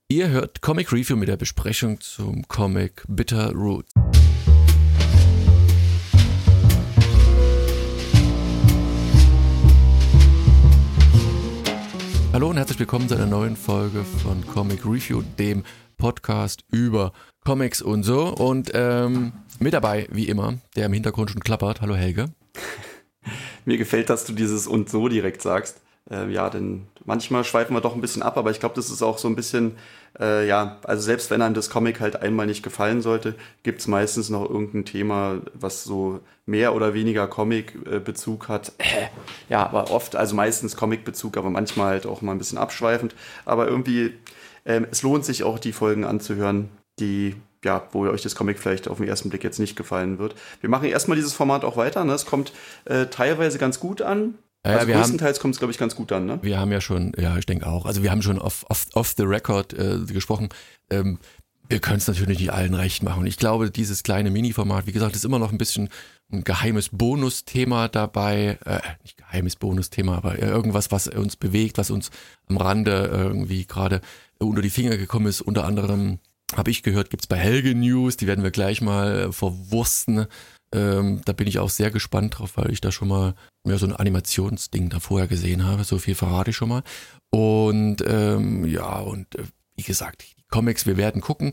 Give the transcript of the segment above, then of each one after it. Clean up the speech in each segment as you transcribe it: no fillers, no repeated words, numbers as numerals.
Ihr hört Comic Review mit der Besprechung zum Comic Bitter Roots. Hallo und herzlich willkommen zu einer neuen Folge von Comic Review, dem Podcast über Comics und so. Und mit dabei, wie immer, der im Hintergrund schon klappert. Hallo Helge. Mir gefällt, dass du dieses und so direkt sagst. Denn manchmal schweifen wir doch ein bisschen ab, aber ich glaube, das ist auch so ein bisschen, also selbst wenn einem das Comic halt einmal nicht gefallen sollte, gibt es meistens noch irgendein Thema, was so mehr oder weniger Comic-Bezug hat. Aber oft, also meistens Comic-Bezug, aber manchmal halt auch mal ein bisschen abschweifend. Aber irgendwie, es lohnt sich auch, die Folgen anzuhören, wo euch das Comic vielleicht auf den ersten Blick jetzt nicht gefallen wird. Wir machen erstmal dieses Format auch weiter, ne? Es kommt teilweise ganz gut an. Also größtenteils kommt es, glaube ich, ganz gut an, ne? Wir haben ja schon, ich denke auch, also wir haben schon off the record gesprochen. Wir können es natürlich nicht allen recht machen. Und ich glaube, dieses kleine Mini-Format, wie gesagt, ist immer noch ein bisschen ein geheimes Bonusthema dabei. Nicht geheimes Bonusthema, aber irgendwas, was uns bewegt, was uns am Rande irgendwie gerade unter die Finger gekommen ist. Unter anderem habe ich gehört, gibt's bei Helge News, die werden wir gleich mal verwursten. Da bin ich auch sehr gespannt drauf, weil ich da schon mal so ein Animationsding da vorher gesehen habe. So viel verrate ich schon mal. Und wie gesagt, die Comics, wir werden gucken.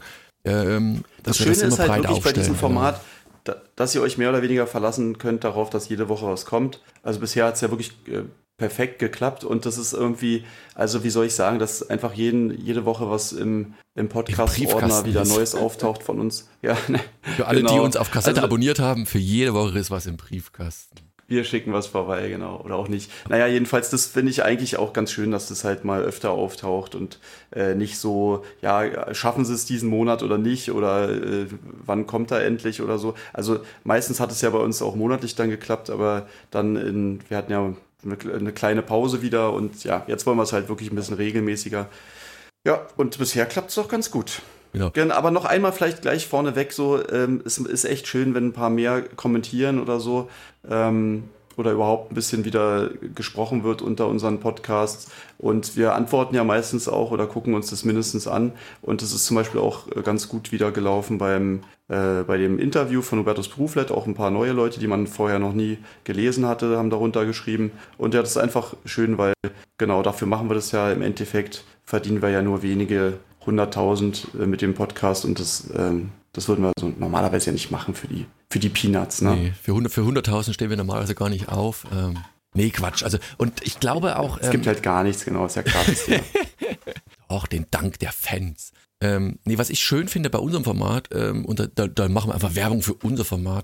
Das Schöne ist halt wirklich bei diesem Format, dass ihr euch mehr oder weniger verlassen könnt darauf, dass jede Woche was kommt. Also bisher hat es ja wirklich perfekt geklappt und das ist irgendwie, also wie soll ich sagen, dass einfach jede Woche was im Podcast-Ordner wieder Neues auftaucht von uns. Ja, für alle, genau, die uns auf Kassette abonniert haben, für jede Woche ist was im Briefkasten. Wir schicken was vorbei, genau, oder auch nicht. Naja, jedenfalls, das finde ich eigentlich auch ganz schön, dass das halt mal öfter auftaucht und nicht so, schaffen sie es diesen Monat oder nicht oder wann kommt er endlich oder so. Also meistens hat es ja bei uns auch monatlich dann geklappt, aber dann wir hatten ja eine kleine Pause wieder und jetzt wollen wir es halt wirklich ein bisschen regelmäßiger. Ja, und bisher klappt es doch ganz gut. Genau. Aber noch einmal vielleicht gleich vorneweg so, es ist echt schön, wenn ein paar mehr kommentieren oder so, oder überhaupt ein bisschen wieder gesprochen wird unter unseren Podcasts. Und wir antworten ja meistens auch oder gucken uns das mindestens an. Und es ist zum Beispiel auch ganz gut wieder gelaufen bei dem Interview von Hubertus Bruflet. Auch ein paar neue Leute, die man vorher noch nie gelesen hatte, haben darunter geschrieben. Und das ist einfach schön, weil genau dafür machen wir das ja. Im Endeffekt verdienen wir ja nur wenige 100.000 mit dem Podcast und das würden wir so normalerweise ja nicht machen für die Peanuts. Ne? Nee, für 100.000 stehen wir normalerweise gar nicht auf. Nee, Quatsch. Also, und ich glaube auch... Es gibt halt gar nichts, genau, ist ja gratis. Ja. Auch den Dank der Fans. Was ich schön finde bei unserem Format, und da machen wir einfach Werbung für unser Format,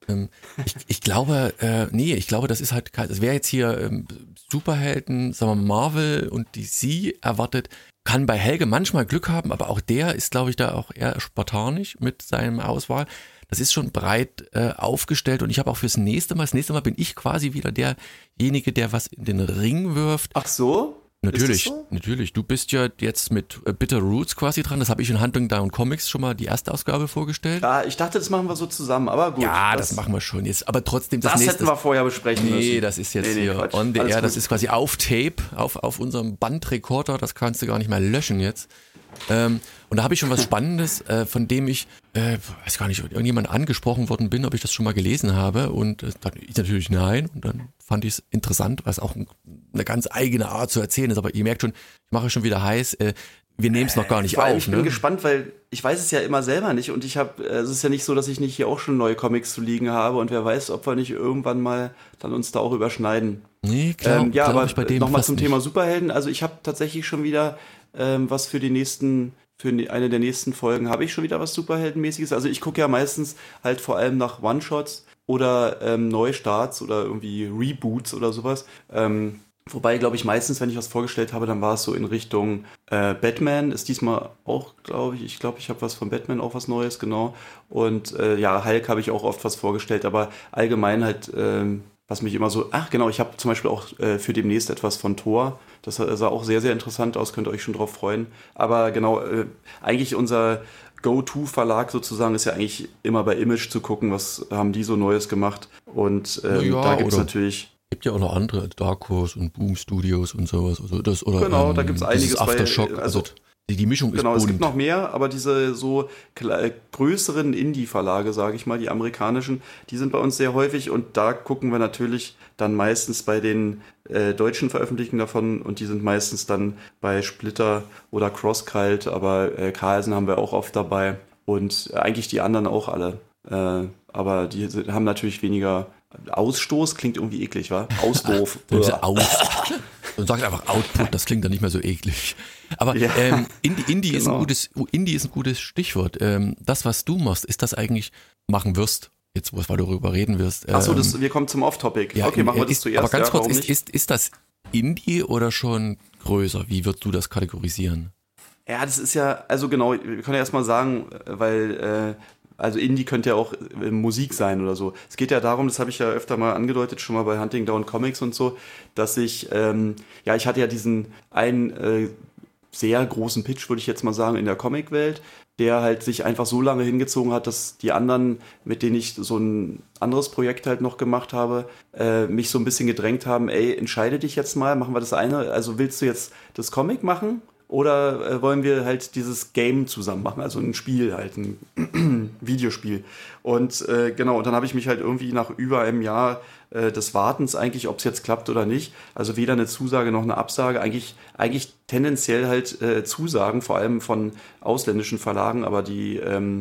ich glaube, das ist halt, das wäre jetzt hier Superhelden, sagen wir Marvel und DC erwartet, kann bei Helge manchmal Glück haben, aber auch der ist, glaube ich, da auch eher spartanisch mit seinem Auswahl. Das ist schon breit aufgestellt und ich habe auch das nächste Mal bin ich quasi wieder derjenige, der was in den Ring wirft. Ach so? Natürlich. Du bist ja jetzt mit Bitter Roots quasi dran. Das habe ich in Hunting Down Comics schon mal die erste Ausgabe vorgestellt. Ja, ich dachte, das machen wir so zusammen, aber gut. Ja, das machen wir schon jetzt. Aber trotzdem das hätten wir vorher besprechen müssen. Nee, das ist jetzt hier Quatsch. On the Air. Das ist quasi auf Tape, auf unserem Bandrekorder. Das kannst du gar nicht mehr löschen jetzt. Und da habe ich schon was Spannendes, von dem ich, weiß gar nicht, irgendjemand angesprochen worden bin, ob ich das schon mal gelesen habe. Und dann ich natürlich nein. Und dann fand ich es interessant, was auch eine ganz eigene Art zu erzählen ist. Aber ihr merkt schon, ich mache schon wieder heiß. Wir nehmen es noch gar nicht auf. Ich bin gespannt, weil ich weiß es ja immer selber nicht. Und es ist ja nicht so, dass ich nicht hier auch schon neue Comics zu liegen habe. Und wer weiß, ob wir nicht irgendwann mal dann uns da auch überschneiden. Nee, klar. Aber nochmal zum Thema Superhelden. Also ich habe tatsächlich schon wieder was für eine der nächsten Folgen habe ich schon wieder was Superheldenmäßiges. Also ich gucke ja meistens halt vor allem nach One-Shots oder Neustarts oder irgendwie Reboots oder sowas. Wobei, glaube ich, meistens, wenn ich was vorgestellt habe, dann war es so in Richtung Batman. Ist diesmal auch, glaube ich, ich habe was von Batman, auch was Neues, genau. Und Hulk habe ich auch oft was vorgestellt, aber allgemein halt, was mich immer so, ich habe zum Beispiel auch für demnächst etwas von Thor. Das sah auch sehr, sehr interessant aus, könnt ihr euch schon drauf freuen. Aber genau, eigentlich unser Go-To-Verlag sozusagen ist ja eigentlich immer bei Image zu gucken, was haben die so Neues gemacht. Und da gibt es natürlich... Es gibt ja auch noch andere, Dark Horse und Boom Studios und sowas. Also genau, da gibt es einiges Aftershock. Die Mischung ist Genau, bunt. es gibt noch mehr, aber diese so größeren Indie-Verlage, sage ich mal, die amerikanischen, die sind bei uns sehr häufig und da gucken wir natürlich dann meistens bei den deutschen Veröffentlichungen davon und die sind meistens dann bei Splitter oder Crosscult, aber Carlsen haben wir auch oft dabei und eigentlich die anderen auch alle. Aber die haben natürlich weniger Ausstoß, klingt irgendwie eklig, wa? Ausdoof. Und sagt einfach Output, das klingt dann nicht mehr so eklig. Aber Ja, Indie ist genau. Indie ist ein gutes Stichwort. Das, was du machst, ist das eigentlich machen wirst, jetzt weil du darüber reden wirst. Achso, wir kommen zum Off-Topic. Ja, Okay, machen wir das zuerst. aber ganz ja, kurz, warum nicht? ist das Indie oder schon größer? Wie würdest du das kategorisieren? Ja, das ist ja, also genau, wir können ja erstmal sagen, weil, also Indie könnte ja auch Musik sein oder so. Es geht ja darum, das habe ich ja öfter mal angedeutet, schon mal bei Hunting Down Comics und so, dass ich hatte ja diesen einen sehr großen Pitch, würde ich jetzt mal sagen, in der Comicwelt, der halt sich einfach so lange hingezogen hat, dass die anderen, mit denen ich so ein anderes Projekt halt noch gemacht habe, mich so ein bisschen gedrängt haben, ey, entscheide dich jetzt mal, machen wir das eine, also willst du jetzt das Comic machen? Oder wollen wir halt dieses Game zusammen machen, also ein Spiel halt, ein Videospiel. Und genau, und dann habe ich mich halt irgendwie nach über einem Jahr des Wartens eigentlich, ob es jetzt klappt oder nicht, also weder eine Zusage noch eine Absage, eigentlich tendenziell halt Zusagen, vor allem von ausländischen Verlagen, aber die,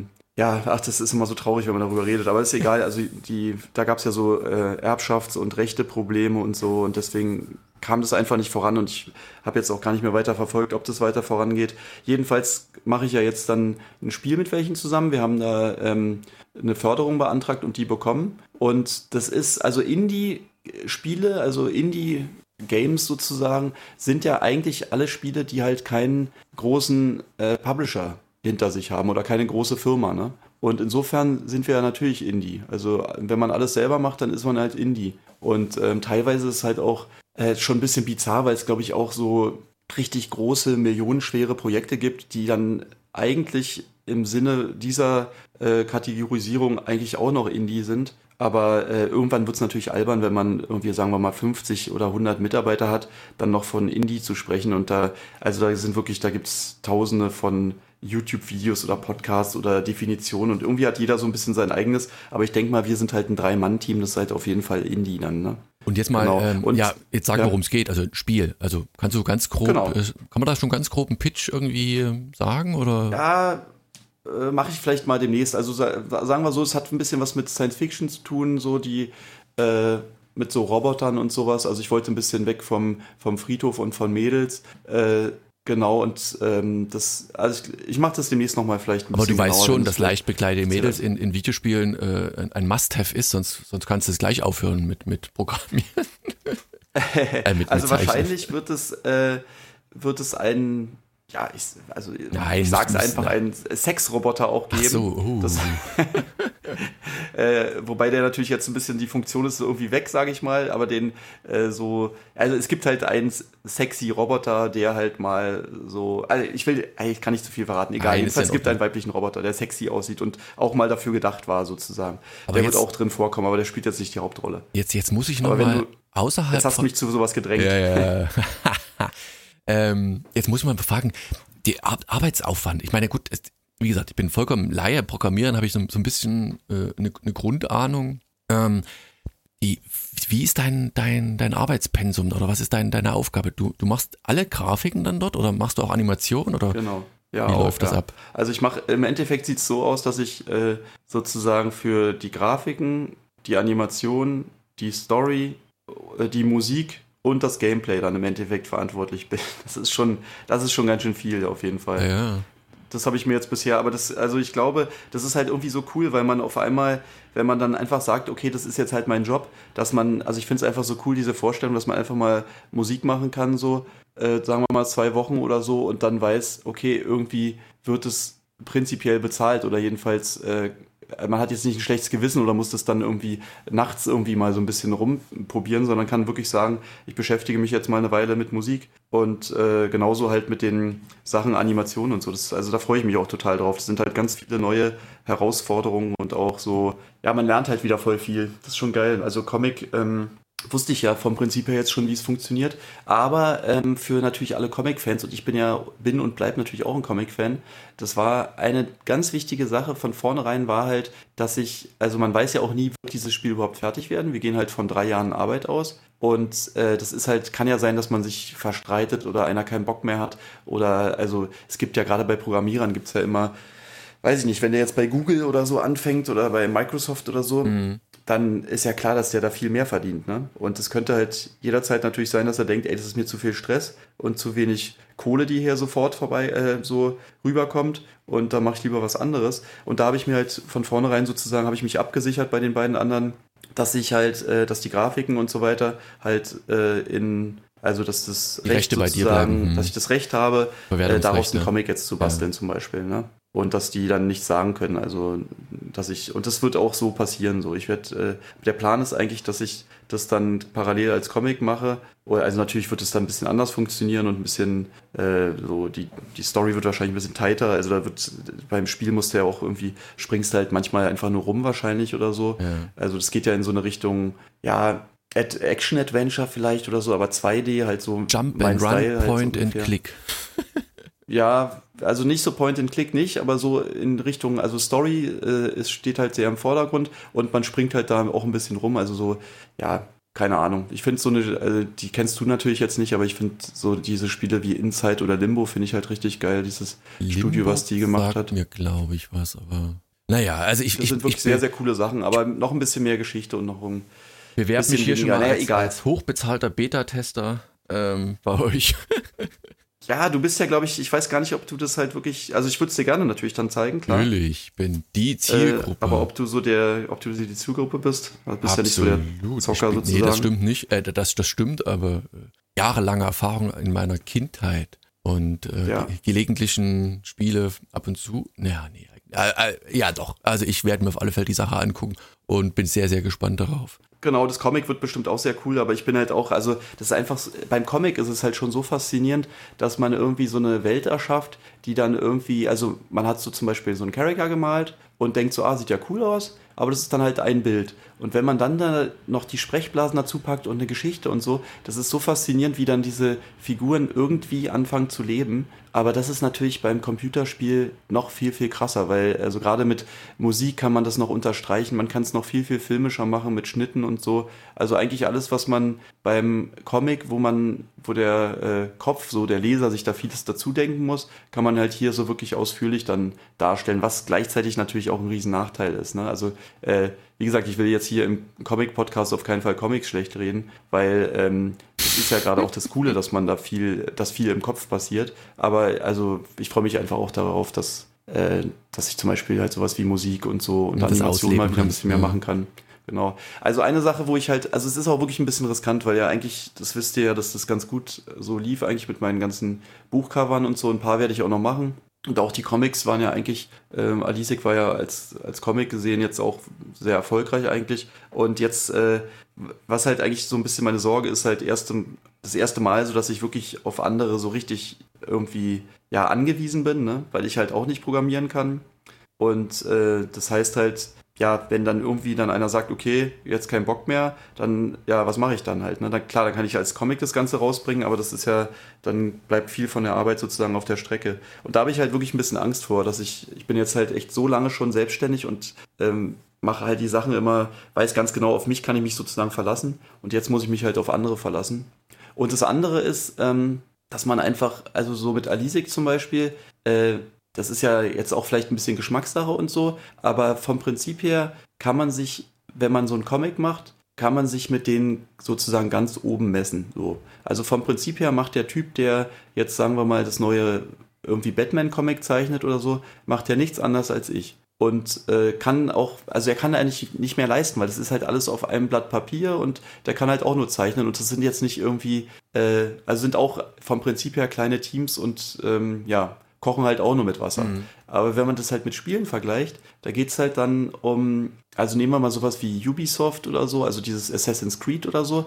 das ist immer so traurig, wenn man darüber redet, aber ist egal, also da gab es ja so Erbschafts- und Rechteprobleme und so und deswegen kam das einfach nicht voran und ich habe jetzt auch gar nicht mehr weiter verfolgt, ob das weiter vorangeht. Jedenfalls mache ich ja jetzt dann ein Spiel mit welchen zusammen. Wir haben da eine Förderung beantragt und die bekommen. Und das ist, also Indie-Spiele, also Indie-Games sozusagen, sind ja eigentlich alle Spiele, die halt keinen großen Publisher hinter sich haben oder keine große Firma, ne? Und insofern sind wir ja natürlich Indie. Also wenn man alles selber macht, dann ist man halt Indie. Und teilweise ist es halt auch schon ein bisschen bizarr, weil es, glaube ich, auch so richtig große, millionenschwere Projekte gibt, die dann eigentlich im Sinne dieser Kategorisierung eigentlich auch noch Indie sind. Aber irgendwann wird es natürlich albern, wenn man irgendwie, sagen wir mal, 50 oder 100 Mitarbeiter hat, dann noch von Indie zu sprechen. Und da gibt es Tausende von YouTube-Videos oder Podcasts oder Definitionen und irgendwie hat jeder so ein bisschen sein eigenes. Aber ich denke mal, wir sind halt ein Drei-Mann-Team, das ist halt auf jeden Fall Indie dann, ne? Und jetzt mal, Genau. jetzt sag, worum es geht, also Spiel. Also kannst du ganz grob, Genau. kann man da schon ganz grob einen Pitch irgendwie sagen? Oder? Ja, mache ich vielleicht mal demnächst. Also sagen wir so, es hat ein bisschen was mit Science Fiction zu tun, so die mit so Robotern und sowas. Also ich wollte ein bisschen weg vom Friedhof und von Mädels. Genau, und ich mache das demnächst nochmal vielleicht ein Aber bisschen du weißt genauer, schon, wenn dass es leicht bekleidete Mädels in Videospielen ein Must-Have ist, sonst kannst du es gleich aufhören mit Programmieren. Also wahrscheinlich wird es ein, ja, ich sag's einfach, ein Sexroboter auch geben. Ach so, Das, wobei der natürlich jetzt ein bisschen, die Funktion ist so irgendwie weg, sage ich mal, aber also es gibt halt einen sexy Roboter, der halt mal so, ich kann nicht zu viel verraten, egal, jedenfalls gibt es einen weiblichen Roboter, der sexy aussieht und auch mal dafür gedacht war, sozusagen. Aber der wird auch drin vorkommen, aber der spielt jetzt nicht die Hauptrolle. Jetzt muss ich noch mal außerhalb. Jetzt hast du mich zu sowas gedrängt. Ja. Jetzt muss ich mal befragen, der Arbeitsaufwand. Ich meine, gut, wie gesagt, ich bin vollkommen Laie, Programmieren habe ich so ein bisschen eine Grundahnung. Wie ist dein Arbeitspensum oder was ist deine Aufgabe? Du machst alle Grafiken dann dort oder machst du auch Animationen oder Genau. Ja, wie läuft das ab? Also im Endeffekt sieht es so aus, dass ich sozusagen für die Grafiken, die Animation, die Story, die Musik und das Gameplay dann im Endeffekt verantwortlich bin. Das ist schon ganz schön viel auf jeden Fall. Ja. Das habe ich mir jetzt bisher, aber ich glaube, das ist halt irgendwie so cool, weil man auf einmal, wenn man dann einfach sagt, okay, das ist jetzt halt mein Job, also ich finde es einfach so cool, diese Vorstellung, dass man einfach mal Musik machen kann, so, sagen wir mal 2 Wochen oder so und dann weiß, okay, irgendwie wird es prinzipiell bezahlt oder jedenfalls, man hat jetzt nicht ein schlechtes Gewissen oder muss das dann irgendwie nachts irgendwie mal so ein bisschen rumprobieren, sondern kann wirklich sagen, ich beschäftige mich jetzt mal eine Weile mit Musik und genauso halt mit den Sachen Animationen und so. Also da freue ich mich auch total drauf. Das sind halt ganz viele neue Herausforderungen und auch so, ja, man lernt halt wieder voll viel. Das ist schon geil. Also Comic wusste ich ja vom Prinzip her jetzt schon, wie es funktioniert. Aber für natürlich alle Comic-Fans, und ich bin und bleib natürlich auch ein Comic-Fan, das war eine ganz wichtige Sache von vornherein, war halt, dass also man weiß ja auch nie, wird dieses Spiel überhaupt fertig werden. Wir gehen halt von 3 Jahren Arbeit aus. Und das ist halt, kann ja sein, dass man sich verstreitet oder einer keinen Bock mehr hat. Oder also es gibt ja gerade bei Programmierern gibt es ja immer, weiß ich nicht, wenn der jetzt bei Google oder so anfängt oder bei Microsoft oder so, dann ist ja klar, dass der da viel mehr verdient, ne? Und es könnte halt jederzeit natürlich sein, dass er denkt, ey, das ist mir zu viel Stress und zu wenig Kohle, die hier sofort vorbei so rüberkommt, und da mache ich lieber was anderes. Und da habe ich mir halt von vornherein sozusagen, habe ich mich abgesichert bei den beiden anderen, dass ich halt, dass die Grafiken und so weiter halt also dass das Die Recht Rechte bei dir bleiben. dass ich das Recht habe, daraus Verwertungsrechte. einen Comic jetzt zu basteln zum Beispiel, ne? Und dass die dann nichts sagen können, also und das wird auch so passieren, so. Der Plan ist eigentlich, dass ich das dann parallel als Comic mache, also natürlich wird es dann ein bisschen anders funktionieren und ein bisschen, so, die Story wird wahrscheinlich ein bisschen tighter, also beim Spiel musst du ja auch irgendwie, springst du halt manchmal einfach nur rum wahrscheinlich oder so, also das geht ja in so eine Richtung, ja, Action-Adventure vielleicht oder so, aber 2D halt so. Jump and Run, Style Point halt so and Click. Ja, also nicht so Point and Click nicht, aber so in Richtung, also Story, es steht halt sehr im Vordergrund und man springt halt da auch ein bisschen rum, also so, ja, keine Ahnung. Ich finde die kennst du natürlich jetzt nicht, aber ich finde so diese Spiele wie Inside oder Limbo finde ich halt richtig geil, dieses Studio, was die gemacht hat. Mir glaube ich was, aber naja, also das sind wirklich sehr, sehr coole Sachen, aber noch ein bisschen mehr Geschichte und noch ein bewerbe mich hier schon mal egal. als hochbezahlter Beta-Tester bei euch. Ja, du bist ja, glaube ich weiß gar nicht, ob du das halt wirklich, also ich würde es dir gerne natürlich dann zeigen, klar. Natürlich, ich bin die Zielgruppe. Aber ob du die Zielgruppe bist, du bist ja nicht so der Zocker sozusagen. Nee, das stimmt nicht, das stimmt, aber jahrelange Erfahrung in meiner Kindheit und die gelegentlichen Spiele ab und zu, ja doch, also ich werde mir auf alle Fälle die Sache angucken und bin sehr, sehr gespannt darauf. Genau, das Comic wird bestimmt auch sehr cool, aber ich bin halt auch, also das ist einfach, beim Comic ist es halt schon so faszinierend, dass man irgendwie so eine Welt erschafft, die dann irgendwie, also man hat so zum Beispiel so einen Charakter gemalt und denkt so, sieht ja cool aus, aber das ist dann halt ein Bild. Und wenn man dann da noch die Sprechblasen dazu packt und eine Geschichte und so, das ist so faszinierend, wie dann diese Figuren irgendwie anfangen zu leben. Aber das ist natürlich beim Computerspiel noch viel, viel krasser, weil also gerade mit Musik kann man das noch unterstreichen, man kann es noch viel, viel filmischer machen mit Schnitten und so. Also eigentlich alles, was man beim Comic, wo der Kopf, so der Leser sich da vieles dazu denken muss, kann man halt hier so wirklich ausführlich dann darstellen, was gleichzeitig natürlich auch ein riesen Nachteil ist, ne? Also wie gesagt, ich will jetzt hier im Comic-Podcast auf keinen Fall Comics schlecht reden, weil das ist ja gerade auch das Coole, dass viel im Kopf passiert. Aber also ich freue mich einfach auch darauf, dass ich zum Beispiel halt sowas wie Musik und so und Animation mal wieder ein bisschen mehr machen kann. Genau. Also eine Sache, wo ich halt, also es ist auch wirklich ein bisschen riskant, weil ja eigentlich, das wisst ihr ja, dass das ganz gut so lief eigentlich mit meinen ganzen Buchcovern und so. Ein paar werde ich auch noch machen. Und auch die Comics waren ja eigentlich, Alisik war ja als Comic gesehen jetzt auch sehr erfolgreich eigentlich. Und jetzt, was halt eigentlich so ein bisschen meine Sorge ist, halt das erste Mal so, dass ich wirklich auf andere so richtig irgendwie, ja, angewiesen bin, ne? Weil ich halt auch nicht programmieren kann. Und das heißt halt, ja, wenn dann irgendwie dann einer sagt, okay, jetzt kein Bock mehr, dann, ja, was mache ich dann halt, ne? Dann kann ich als Comic das Ganze rausbringen, aber das ist ja, dann bleibt viel von der Arbeit sozusagen auf der Strecke. Und da habe ich halt wirklich ein bisschen Angst vor, dass ich bin jetzt halt echt so lange schon selbstständig und mache halt die Sachen immer, weiß ganz genau, auf mich kann ich mich sozusagen verlassen und jetzt muss ich mich halt auf andere verlassen. Und das andere ist, dass man einfach, also so mit Alisik zum Beispiel, das ist ja jetzt auch vielleicht ein bisschen Geschmackssache und so, aber vom Prinzip her kann man sich, wenn man so einen Comic macht, kann man sich mit denen sozusagen ganz oben messen. So. Also vom Prinzip her macht der Typ, der jetzt, sagen wir mal, das neue irgendwie Batman-Comic zeichnet oder so, macht ja nichts anderes als ich. Und er kann eigentlich nicht mehr leisten, weil das ist halt alles auf einem Blatt Papier und der kann halt auch nur zeichnen und das sind jetzt nicht irgendwie, also sind auch vom Prinzip her kleine Teams und kochen halt auch nur mit Wasser. Mhm. Aber wenn man das halt mit Spielen vergleicht, da geht's halt dann also nehmen wir mal sowas wie Ubisoft oder so, also dieses Assassin's Creed oder so,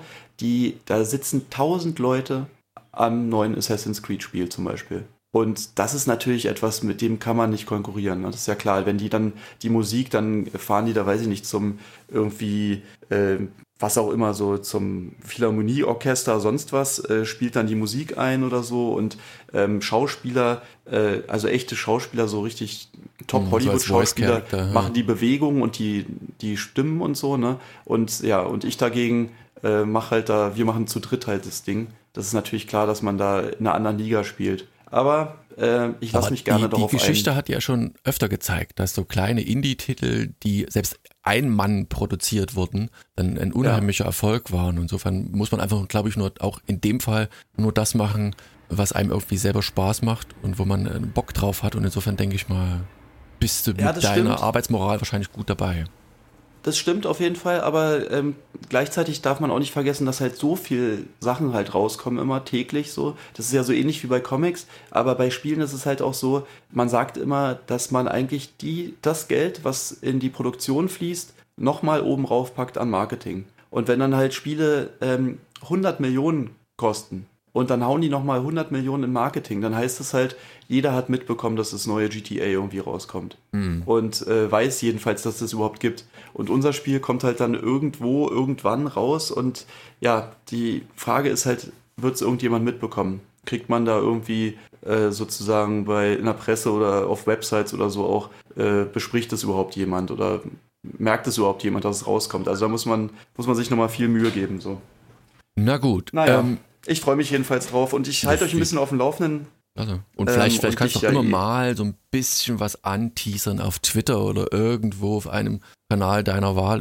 da sitzen 1000 Leute am neuen Assassin's Creed Spiel zum Beispiel. Und das ist natürlich etwas, mit dem kann man nicht konkurrieren. Das ist ja klar, wenn die dann die Musik, dann fahren die da, weiß ich nicht, zum irgendwie was auch immer, so zum Philharmonieorchester, sonst was, spielt dann die Musik ein oder so und Schauspieler, also echte Schauspieler, so richtig Top-Hollywood-Schauspieler, machen die Bewegungen und die Stimmen und so, ne? Und ja, und ich dagegen wir machen zu dritt halt das Ding. Das ist natürlich klar, dass man da in einer anderen Liga spielt. Aber ich lasse mich gerne darauf ein. Die Geschichte hat ja schon öfter gezeigt, dass so kleine Indie-Titel, die selbst ein Mann produziert wurden, dann ein unheimlicher Erfolg waren. Insofern muss man einfach, glaube ich, nur auch in dem Fall nur das machen, was einem irgendwie selber Spaß macht und wo man Bock drauf hat. Und insofern denke ich mal, bist du mit deiner Arbeitsmoral wahrscheinlich gut dabei. Das stimmt auf jeden Fall, aber gleichzeitig darf man auch nicht vergessen, dass halt so viel Sachen halt rauskommen immer täglich so. Das ist ja so ähnlich wie bei Comics, aber bei Spielen ist es halt auch so, man sagt immer, dass man eigentlich das Geld, was in die Produktion fließt, nochmal oben raufpackt an Marketing. Und wenn dann halt Spiele 100 Millionen kosten und dann hauen die nochmal 100 Millionen in Marketing, dann heißt es halt, jeder hat mitbekommen, dass das neue GTA irgendwie rauskommt. Und weiß jedenfalls, dass es das überhaupt gibt. Und unser Spiel kommt halt dann irgendwann raus und ja, die Frage ist halt, wird es irgendjemand mitbekommen? Kriegt man da irgendwie sozusagen in der Presse oder auf Websites oder so auch, bespricht es überhaupt jemand oder merkt es überhaupt jemand, dass es rauskommt? Also da muss man sich nochmal viel Mühe geben. So. Na gut. Naja. Ich freue mich jedenfalls drauf und ich halte euch ein bisschen auf dem Laufenden. Also, und vielleicht kannst du auch immer mal so ein bisschen was anteasern auf Twitter oder irgendwo auf einem Kanal deiner Wahl,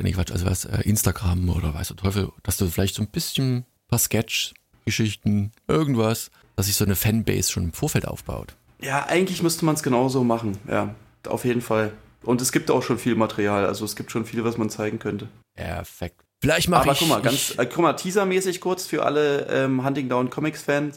Instagram oder weiß der Teufel, dass du vielleicht so ein bisschen paar Sketch-Geschichten, irgendwas, dass sich so eine Fanbase schon im Vorfeld aufbaut. Ja, eigentlich müsste man es genauso machen, ja, auf jeden Fall. Und es gibt auch schon viel Material, also es gibt schon viel, was man zeigen könnte. Perfekt. Vielleicht mache ich... Aber guck mal, teasermäßig kurz für alle Hunting Down Comic-Fans.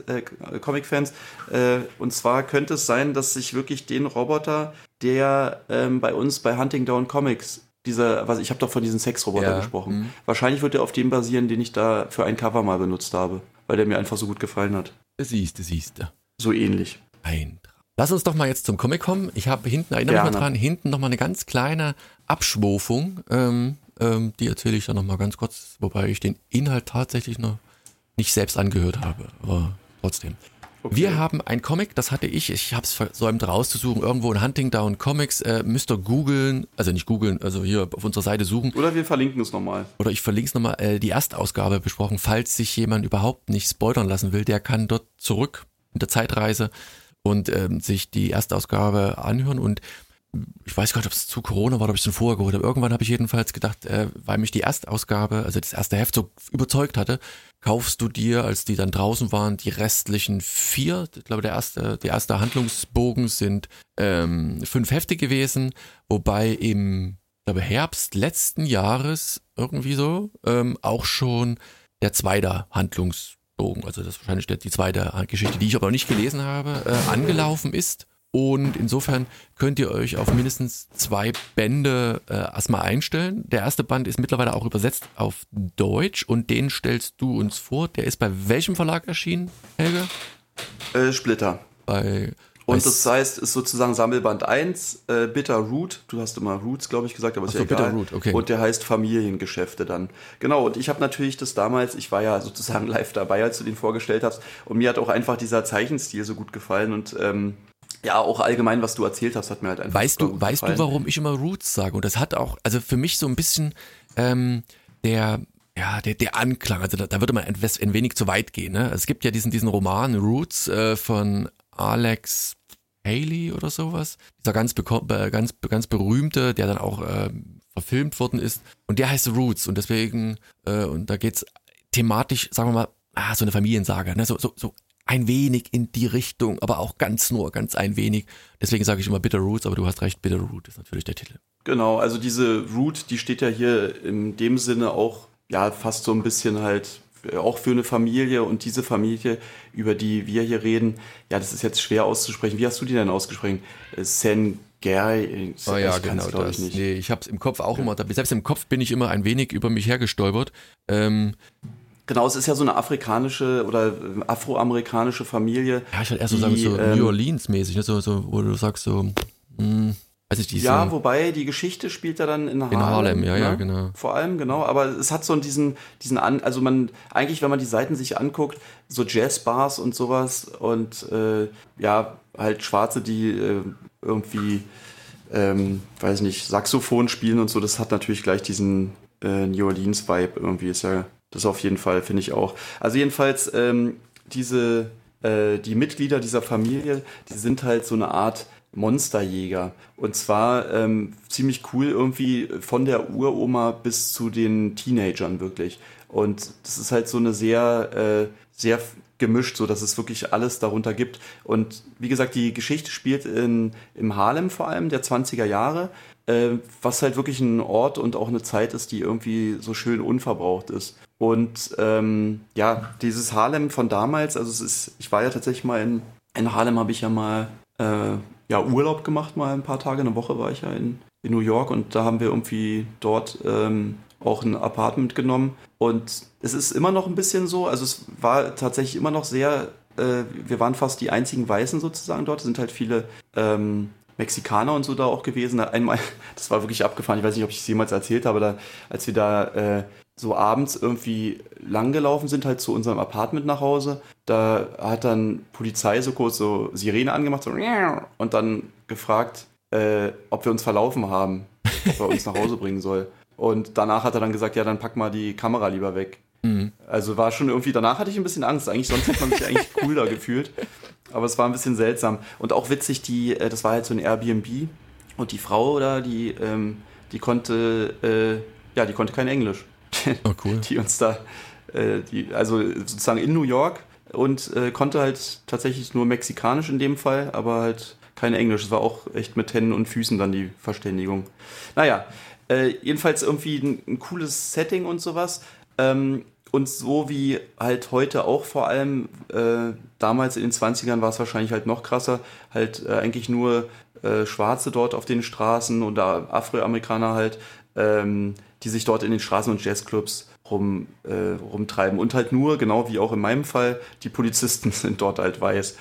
Und zwar könnte es sein, dass sich wirklich den Roboter, der bei uns bei Hunting Down Comics, ich habe doch von diesem Sexroboter gesprochen, wahrscheinlich wird der auf dem basieren, den ich da für ein Cover mal benutzt habe, weil der mir einfach so gut gefallen hat. Siehste. So ähnlich. Lass uns doch mal jetzt zum Comic kommen. Ich habe erinnere mich mal dran, hinten nochmal eine ganz kleine Abschwofung, die erzähle ich dann nochmal ganz kurz, wobei ich den Inhalt tatsächlich noch nicht selbst angehört habe, aber trotzdem. Okay. Wir haben ein Comic, das hatte ich habe es versäumt rauszusuchen, irgendwo in Hunting Down Comics, müsst ihr googeln, also nicht googeln, also hier auf unserer Seite suchen. Oder wir verlinken es nochmal. Oder ich verlinke es nochmal, die Erstausgabe besprochen, falls sich jemand überhaupt nicht spoilern lassen will, der kann dort zurück in der Zeitreise und sich die Erstausgabe anhören und ich weiß gar nicht, ob es zu Corona war oder ob ich es schon vorher geholt habe. Irgendwann habe ich jedenfalls gedacht, weil mich die Erstausgabe, also das erste Heft so überzeugt hatte, kaufst du dir, als die dann draußen waren, die restlichen 4, ich glaube der erste Handlungsbogen sind 5 Hefte gewesen, wobei im Herbst letzten Jahres irgendwie so auch schon der zweite Handlungsbogen, also das ist wahrscheinlich die zweite Geschichte, die ich aber noch nicht gelesen habe, angelaufen ist. Und insofern könnt ihr euch auf mindestens 2 Bände erstmal einstellen. Der erste Band ist mittlerweile auch übersetzt auf Deutsch und den stellst du uns vor. Der ist bei welchem Verlag erschienen, Helge? Splitter. Und das heißt, ist sozusagen Sammelband 1, Bitter Root. Du hast immer Roots, glaube ich, gesagt, aber ist ja egal. Bitter Root, okay. Und der heißt Familiengeschäfte dann. Genau, und ich habe natürlich das damals, ich war ja sozusagen live dabei, als du den vorgestellt hast. Und mir hat auch einfach dieser Zeichenstil so gut gefallen und ja, auch allgemein, was du erzählt hast, hat mir halt einfach Weißt du, warum ich immer Roots sage? Und das hat auch, also für mich so ein bisschen der Anklang, also da würde man ein wenig zu weit gehen. Ne? Es gibt ja diesen Roman Roots von Alex Haley oder sowas. Dieser ganz berühmte, der dann auch verfilmt worden ist. Und der heißt Roots und deswegen, und da geht's thematisch, sagen wir mal, so eine Familiensage, ne? So ein wenig in die Richtung, aber auch ganz ein wenig. Deswegen sage ich immer Bitter Roots, aber du hast recht, Bitter Root ist natürlich der Titel. Genau, also diese Root, die steht ja hier in dem Sinne auch, ja, fast so ein bisschen halt auch für eine Familie und diese Familie, über die wir hier reden, ja, das ist jetzt schwer auszusprechen. Wie hast du die denn ausgesprochen? Sengeri? Oh ja, genau das. Nicht. Nee, ich habe es im Kopf auch immer, selbst im Kopf bin ich immer ein wenig über mich hergestolpert. Genau, es ist ja so eine afrikanische oder afroamerikanische Familie. Ja, ich würde eher so sagen, so New Orleans-mäßig, ne? so, wo du sagst so, weiß ich, Ja, wobei die Geschichte spielt ja dann in Harlem. In Harlem, ja, ne? ja, genau. Vor allem, genau. Aber es hat so also eigentlich, wenn man die Seiten sich anguckt, so Jazzbars und sowas und ja, halt Schwarze, die irgendwie, weiß nicht, Saxophon spielen und so, das hat natürlich gleich diesen New Orleans-Vibe irgendwie, ist ja, das auf jeden Fall, finde ich auch. Also jedenfalls, die Mitglieder dieser Familie, die sind halt so eine Art Monsterjäger. Und zwar ziemlich cool irgendwie von der Uroma bis zu den Teenagern wirklich. Und das ist halt so eine sehr gemischt, so dass es wirklich alles darunter gibt. Und wie gesagt, die Geschichte spielt im Harlem vor allem der 20er Jahre, was halt wirklich ein Ort und auch eine Zeit ist, die irgendwie so schön unverbraucht ist. Und ja, dieses Harlem von damals, also ich war ja tatsächlich mal in Harlem, habe ich ja mal ja, Urlaub gemacht, mal ein paar Tage, eine Woche war ich ja in New York und da haben wir irgendwie dort auch ein Apartment genommen und es ist immer noch ein bisschen so, also es war tatsächlich immer noch sehr, wir waren fast die einzigen Weißen sozusagen dort, es sind halt viele Mexikaner und so da auch gewesen. Einmal, das war wirklich abgefahren, ich weiß nicht, ob ich es jemals erzählt habe, als wir da so abends irgendwie langgelaufen sind, halt zu unserem Apartment nach Hause, da hat dann Polizei so kurz so Sirene angemacht so, und dann gefragt, ob wir uns verlaufen haben, ob er uns nach Hause bringen soll. Und danach hat er dann gesagt, ja, dann pack mal die Kamera lieber weg. Mhm. Also war schon irgendwie, danach hatte ich ein bisschen Angst. Eigentlich, sonst hat man sich eigentlich cooler gefühlt. Aber es war ein bisschen seltsam. Und auch witzig, das war halt so ein Airbnb und die Frau da, die konnte kein Englisch. Oh, cool. Die uns da, also sozusagen in New York und konnte halt tatsächlich nur Mexikanisch in dem Fall, aber halt kein Englisch. Es war auch echt mit Händen und Füßen dann die Verständigung. Naja, jedenfalls irgendwie ein cooles Setting und sowas. Und so wie halt heute auch vor allem, damals in den 20ern war es wahrscheinlich halt noch krasser, halt eigentlich nur Schwarze dort auf den Straßen oder Afroamerikaner halt, die sich dort in den Straßen und Jazzclubs rumtreiben. Und halt nur, genau wie auch in meinem Fall, die Polizisten sind dort halt weiß.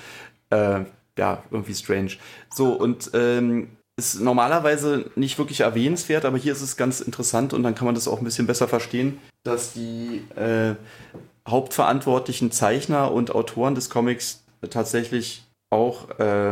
Ja, irgendwie strange. So, und ist normalerweise nicht wirklich erwähnenswert, aber hier ist es ganz interessant und dann kann man das auch ein bisschen besser verstehen, dass die hauptverantwortlichen Zeichner und Autoren des Comics tatsächlich auch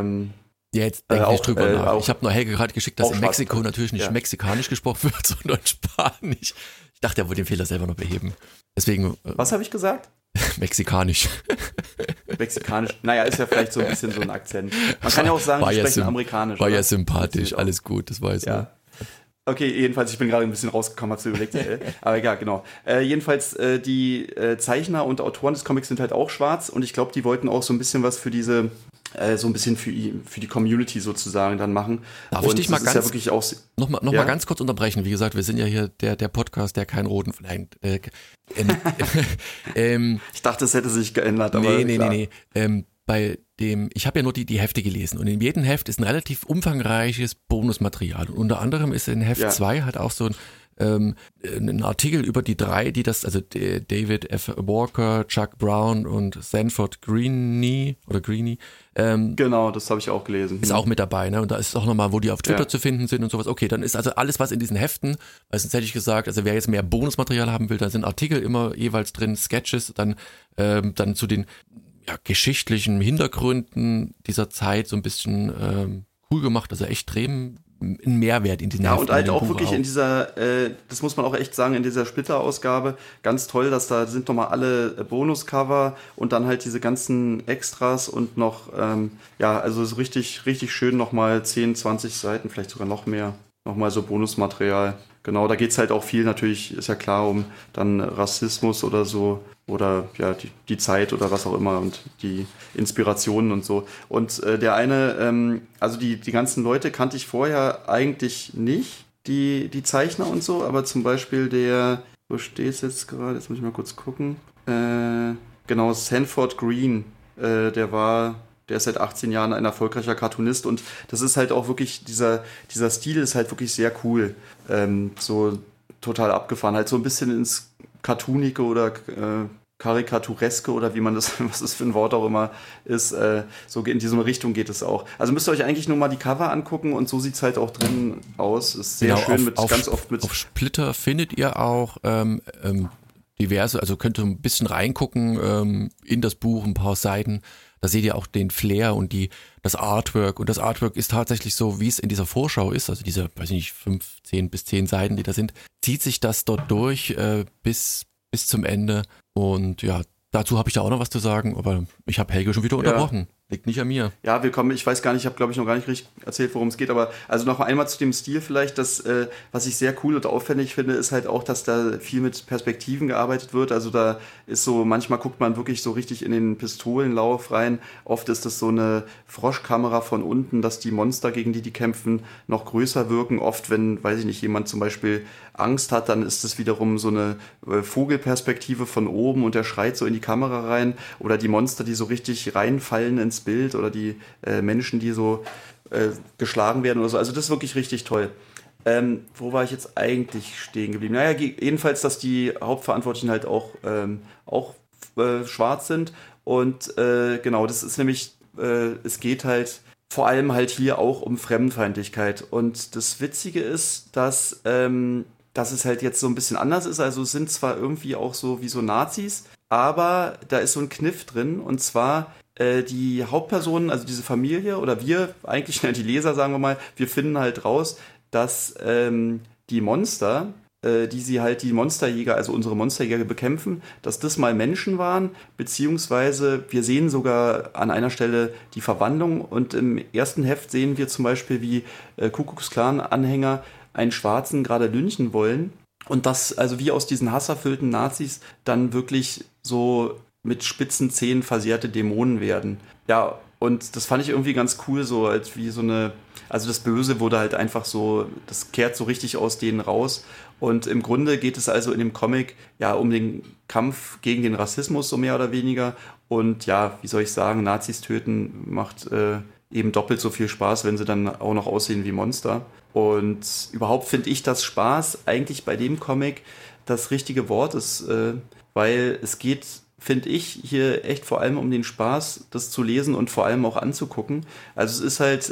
ja, jetzt denke ich nicht drüber nach. Ich habe nur Helge gerade geschickt, dass in Mexiko schwarz, natürlich nicht mexikanisch gesprochen wird, sondern Spanisch. Ich dachte, er wollte den Fehler selber noch beheben. Deswegen. Was habe ich gesagt? Mexikanisch. Mexikanisch. Naja, ist ja vielleicht so ein bisschen so ein Akzent. Man kann ja auch sagen, die sprechen amerikanisch. War ja sympathisch, alles gut, das weiß man. Okay, jedenfalls, ich bin gerade ein bisschen rausgekommen, hab's überlegt. Aber ja, genau. Jedenfalls, die Zeichner und Autoren des Comics sind halt auch schwarz und ich glaube, die wollten auch so ein bisschen was für diese, so ein bisschen für die Community sozusagen dann machen. Darf ich dich mal mal ganz kurz unterbrechen? Wie gesagt, wir sind ja hier der Podcast, der keinen roten verleiht. Ich dachte, es hätte sich geändert, aber nee. Ich habe ja nur die Hefte gelesen und in jedem Heft ist ein relativ umfangreiches Bonusmaterial. Und unter anderem ist in Heft 2 halt auch so ein Artikel über die drei, die das, also David F. Walker, Chuck Brown und Sanford Greene. Genau, das habe ich auch gelesen. Ist auch mit dabei, ne? Und da ist auch nochmal, wo die auf Twitter zu finden sind und sowas. Okay, dann ist also alles, was in diesen Heften, weil sonst hätte ich gesagt, also wer jetzt mehr Bonusmaterial haben will, da sind Artikel immer jeweils drin, Sketches, dann zu den geschichtlichen Hintergründen dieser Zeit so ein bisschen cool gemacht, also extrem ein Mehrwert in diesen Heften. Ja, und halt auch wirklich in dieser, das muss man auch echt sagen, in dieser Splitter-Ausgabe, ganz toll, dass da sind nochmal alle Bonuscover und dann halt diese ganzen Extras und noch, also so richtig, richtig schön nochmal 10, 20 Seiten, vielleicht sogar noch mehr, nochmal so Bonusmaterial. Genau, da geht's halt auch viel natürlich, ist ja klar, um dann Rassismus oder so oder ja, die Zeit oder was auch immer und die Inspirationen und so. Und der eine, also die ganzen Leute kannte ich vorher eigentlich nicht, die Zeichner und so, aber zum Beispiel wo steht's jetzt gerade, jetzt muss ich mal kurz gucken, genau, Sanford Greene, der ist seit 18 Jahren ein erfolgreicher Cartoonist und das ist halt auch wirklich, dieser Stil ist halt wirklich sehr cool. So total abgefahren, halt so ein bisschen ins Cartoonige oder Karikatureske oder wie man das, was das für ein Wort auch immer ist, so in diese Richtung geht es auch. Also müsst ihr euch eigentlich nur mal die Cover angucken und so sieht es halt auch drin aus. Ist sehr schön, ganz oft mit. Auf Splitter findet ihr auch diverse, also könnt ihr ein bisschen reingucken in das Buch, ein paar Seiten. Da seht ihr auch den Flair und das Artwork. Und das Artwork ist tatsächlich so, wie es in dieser Vorschau ist, also diese, weiß ich nicht, 15 bis 10 Seiten, die da sind, zieht sich das dort durch bis zum Ende. Und ja, dazu habe ich da auch noch was zu sagen, aber ich habe Helge schon wieder unterbrochen. Liegt nicht an mir. Ja, ich weiß gar nicht, ich habe glaube ich noch gar nicht richtig erzählt, worum es geht, aber also noch einmal zu dem Stil vielleicht, was ich sehr cool und aufwendig finde, ist halt auch, dass da viel mit Perspektiven gearbeitet wird, also da ist so, manchmal guckt man wirklich so richtig in den Pistolenlauf rein, oft ist das so eine Froschkamera von unten, dass die Monster, gegen die kämpfen, noch größer wirken, oft wenn, weiß ich nicht, jemand zum Beispiel Angst hat, dann ist es wiederum so eine Vogelperspektive von oben und der schreit so in die Kamera rein oder die Monster, die so richtig reinfallen ins Bild oder die Menschen, die so geschlagen werden oder so. Also das ist wirklich richtig toll. Wo war ich jetzt eigentlich stehen geblieben? Naja, jedenfalls, dass die Hauptverantwortlichen halt auch schwarz sind und genau, das ist nämlich, es geht halt vor allem halt hier auch um Fremdenfeindlichkeit und das Witzige ist, dass es halt jetzt so ein bisschen anders ist, also es sind zwar irgendwie auch so wie so Nazis, aber da ist so ein Kniff drin und zwar die Hauptpersonen, also diese Familie oder wir, eigentlich die Leser, sagen wir mal, wir finden halt raus, dass die Monster, die Monsterjäger, also unsere Monsterjäger bekämpfen, dass das mal Menschen waren, beziehungsweise wir sehen sogar an einer Stelle die Verwandlung und im ersten Heft sehen wir zum Beispiel, wie Ku Klux Klan-Anhänger einen Schwarzen gerade lynchen wollen und das, also wie aus diesen hasserfüllten Nazis dann wirklich so mit spitzen Zähnen versehrte Dämonen werden. Ja, und das fand ich irgendwie ganz cool, so als wie so eine, also das Böse wurde halt einfach so, das kehrt so richtig aus denen raus. Und im Grunde geht es also in dem Comic ja um den Kampf gegen den Rassismus, so mehr oder weniger. Und ja, wie soll ich sagen, Nazis töten macht eben doppelt so viel Spaß, wenn sie dann auch noch aussehen wie Monster. Und überhaupt finde ich das Spaß eigentlich bei dem Comic das richtige Wort ist, weil es geht, finde ich, hier echt vor allem um den Spaß, das zu lesen und vor allem auch anzugucken. Also es ist halt,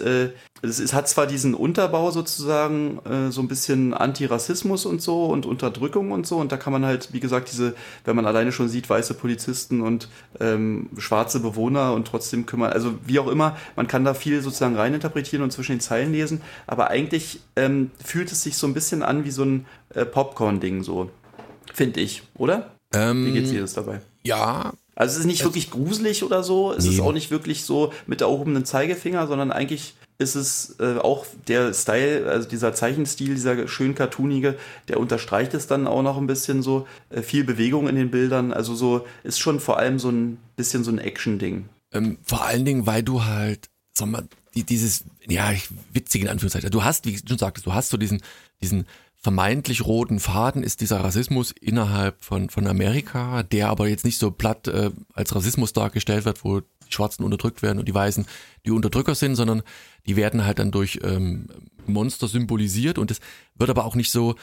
es hat zwar diesen Unterbau sozusagen, so ein bisschen Antirassismus und so und Unterdrückung und so und da kann man halt, wie gesagt, wenn man alleine schon sieht, weiße Polizisten und schwarze Bewohner und trotzdem kümmern, also wie auch immer, man kann da viel sozusagen reininterpretieren und zwischen den Zeilen lesen, aber eigentlich fühlt es sich so ein bisschen an wie so ein Popcorn-Ding so, finde ich, oder? Wie geht's dir das dabei? Ja. Also es ist nicht wirklich gruselig oder so, es ist auch nicht wirklich so mit erhobenen Zeigefinger, sondern eigentlich ist es auch der Style, also dieser Zeichenstil, dieser schön cartoonige, der unterstreicht es dann auch noch ein bisschen so, viel Bewegung in den Bildern, also so ist schon vor allem so ein bisschen so ein Action-Ding. Vor allen Dingen, weil du halt, sag mal, dieses, ja, witzige in Anführungszeichen, du hast, wie du schon sagtest, du hast so diesen vermeintlich roten Faden ist dieser Rassismus innerhalb von Amerika, der aber jetzt nicht so platt als Rassismus dargestellt wird, wo die Schwarzen unterdrückt werden und die Weißen die Unterdrücker sind, sondern die werden halt dann durch Monster symbolisiert und es wird aber auch nicht so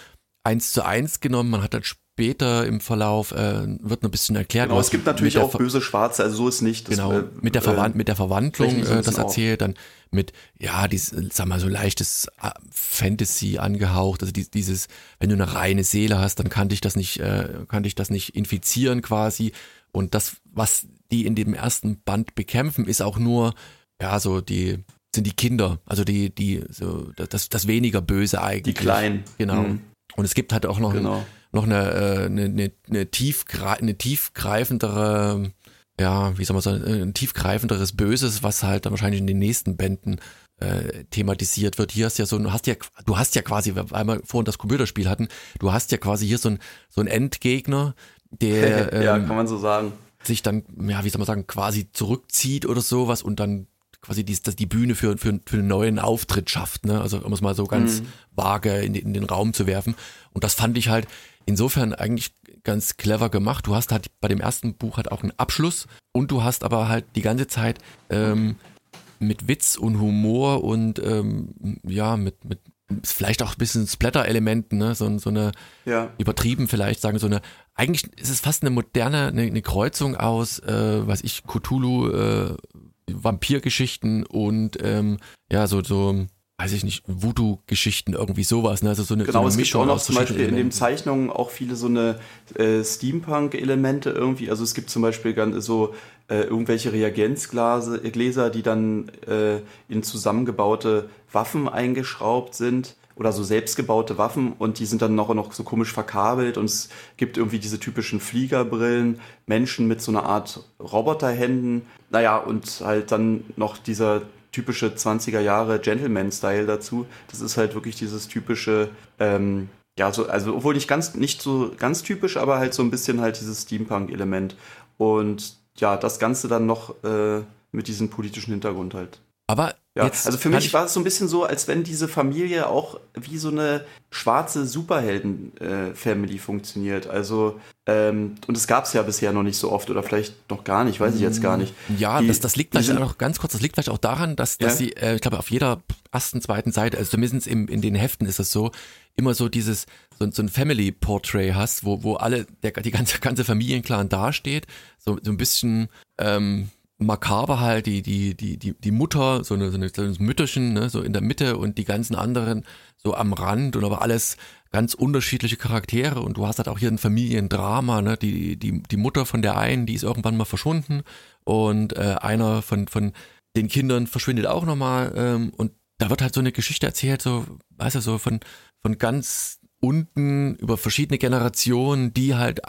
1:1 genommen, man hat dann später im Verlauf wird ein bisschen erklärt. Genau, es gibt natürlich auch böse Schwarze, also so ist nicht. Das, genau, mit der Verwandlung das erzählt, dann mit, ja, sag mal, so leichtes Fantasy angehaucht, also dieses, wenn du eine reine Seele hast, dann kann dich das nicht infizieren quasi und das, was die in dem ersten Band bekämpfen, ist auch nur, ja, so sind die Kinder, also das weniger Böse eigentlich. Die Kleinen. Genau. Mhm. Und es gibt halt auch noch eine tiefgreifendere, ja, wie soll man sagen, ein tiefgreifenderes Böses, was halt dann wahrscheinlich in den nächsten Bänden thematisiert wird. Hier hast du hast ja quasi, weil wir vorhin das Computerspiel hatten, du hast ja quasi hier so ein Endgegner, der ja, kann man so sagen, sich dann, ja, wie soll man sagen, quasi zurückzieht oder sowas und dann quasi die Bühne für einen neuen Auftritt schafft, ne? Also um es mal so ganz vage in den Raum zu werfen. Und das fand ich halt insofern eigentlich ganz clever gemacht. Du hast halt bei dem ersten Buch halt auch einen Abschluss und du hast aber halt die ganze Zeit mit Witz und Humor und ja, mit vielleicht auch ein bisschen Splatter-Elementen, ne? so eine übertrieben vielleicht sagen, so eine, eigentlich ist es fast eine moderne, eine Kreuzung aus, Cthulhu, Vampirgeschichten und so weiß ich nicht, Voodoo-Geschichten, irgendwie sowas, ne? Also so eine, genau, so eine es Mischung gibt auch noch aus zum Beispiel in den Elementen. Zeichnungen auch viele so eine Steampunk-Elemente irgendwie. Also es gibt zum Beispiel so irgendwelche Reagenzgläser, die dann in zusammengebaute Waffen eingeschraubt sind oder so selbstgebaute Waffen und die sind dann noch so komisch verkabelt und es gibt irgendwie diese typischen Fliegerbrillen, Menschen mit so einer Art Roboterhänden, naja, und halt dann noch dieser typische 20er Jahre Gentleman-Style dazu. Das ist halt wirklich dieses typische, also obwohl nicht so ganz typisch, aber halt so ein bisschen halt dieses Steampunk-Element. Und ja, das Ganze dann noch mit diesem politischen Hintergrund halt. Aber Ja, jetzt also für mich war es so ein bisschen so, als wenn diese Familie auch wie so eine schwarze Superhelden-Family funktioniert. Also, und es gab es ja bisher noch nicht so oft oder vielleicht noch gar nicht, weiß ich jetzt gar nicht. Ja, das liegt vielleicht auch noch ganz kurz, das liegt vielleicht auch daran, dass sie, ich glaube, auf jeder ersten, zweiten Seite, also zumindest in den Heften ist es so, immer so so ein Family-Portrait hast, wo die ganze Familienclan dasteht, so ein bisschen, makaber halt, die Mutter, so ein Mütterchen, ne, so in der Mitte und die ganzen anderen so am Rand und aber alles ganz unterschiedliche Charaktere und du hast halt auch hier ein Familiendrama, ne, die Mutter von der einen, die ist irgendwann mal verschwunden und einer von den Kindern verschwindet auch nochmal und da wird halt so eine Geschichte erzählt, so, weißt du, so von ganz unten über verschiedene Generationen, die halt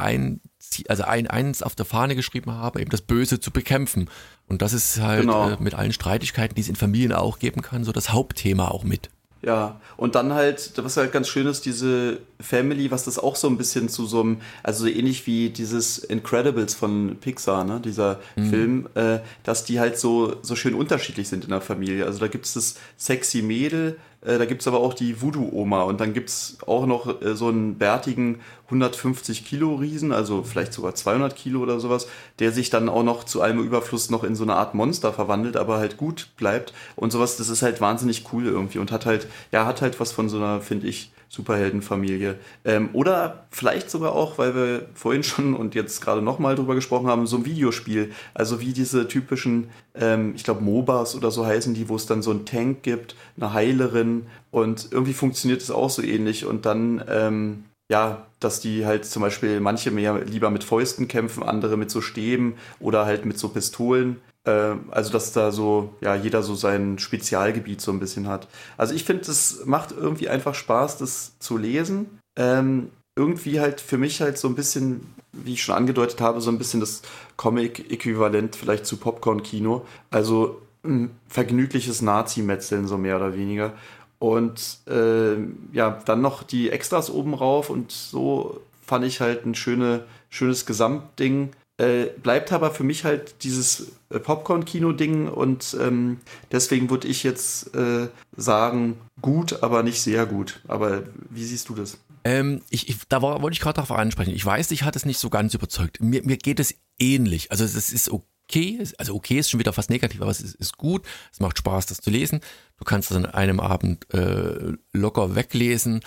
eins auf der Fahne geschrieben haben, eben das Böse zu bekämpfen. Und das ist halt mit allen Streitigkeiten, die es in Familien auch geben kann, so das Hauptthema auch mit. Ja, und dann halt, was halt ganz schön ist, diese Family, was das auch so ein bisschen zu so einem, also so ähnlich wie dieses Incredibles von Pixar, ne, dieser Film, dass die halt so schön unterschiedlich sind in der Familie. Also da gibt's das sexy Mädel, da gibt's aber auch die Voodoo-Oma und dann gibt's auch noch so einen bärtigen 150 Kilo Riesen, also vielleicht sogar 200 Kilo oder sowas, der sich dann auch noch zu allem Überfluss noch in so eine Art Monster verwandelt, aber halt gut bleibt und sowas, das ist halt wahnsinnig cool irgendwie und hat halt was von so einer, finde ich, Superheldenfamilie. Oder vielleicht sogar auch, weil wir vorhin schon und jetzt gerade nochmal drüber gesprochen haben, so ein Videospiel. Also wie diese typischen, ich glaube MOBAs oder so heißen die, wo es dann so einen Tank gibt, eine Heilerin und irgendwie funktioniert es auch so ähnlich und dann, dass die halt zum Beispiel manche mehr lieber mit Fäusten kämpfen, andere mit so Stäben oder halt mit so Pistolen. Also dass da so, jeder so sein Spezialgebiet so ein bisschen hat. Also ich finde, es macht irgendwie einfach Spaß, das zu lesen. Irgendwie halt für mich halt so ein bisschen, wie ich schon angedeutet habe, so ein bisschen das Comic-Äquivalent vielleicht zu Popcorn-Kino. Also ein vergnügliches Nazi-Metzeln so mehr oder weniger. Und dann noch die Extras oben rauf und so fand ich halt ein schönes Gesamtding. Bleibt aber für mich halt dieses Popcorn-Kino-Ding und deswegen würde ich jetzt sagen, gut, aber nicht sehr gut. Aber wie siehst du das? Wollte ich gerade darauf ansprechen. Ich weiß, dich hat es nicht so ganz überzeugt. Mir geht es ähnlich. Also es ist okay. Also okay ist schon wieder fast negativ, aber es ist gut. Es macht Spaß, das zu lesen. Du kannst das an einem Abend locker weglesen.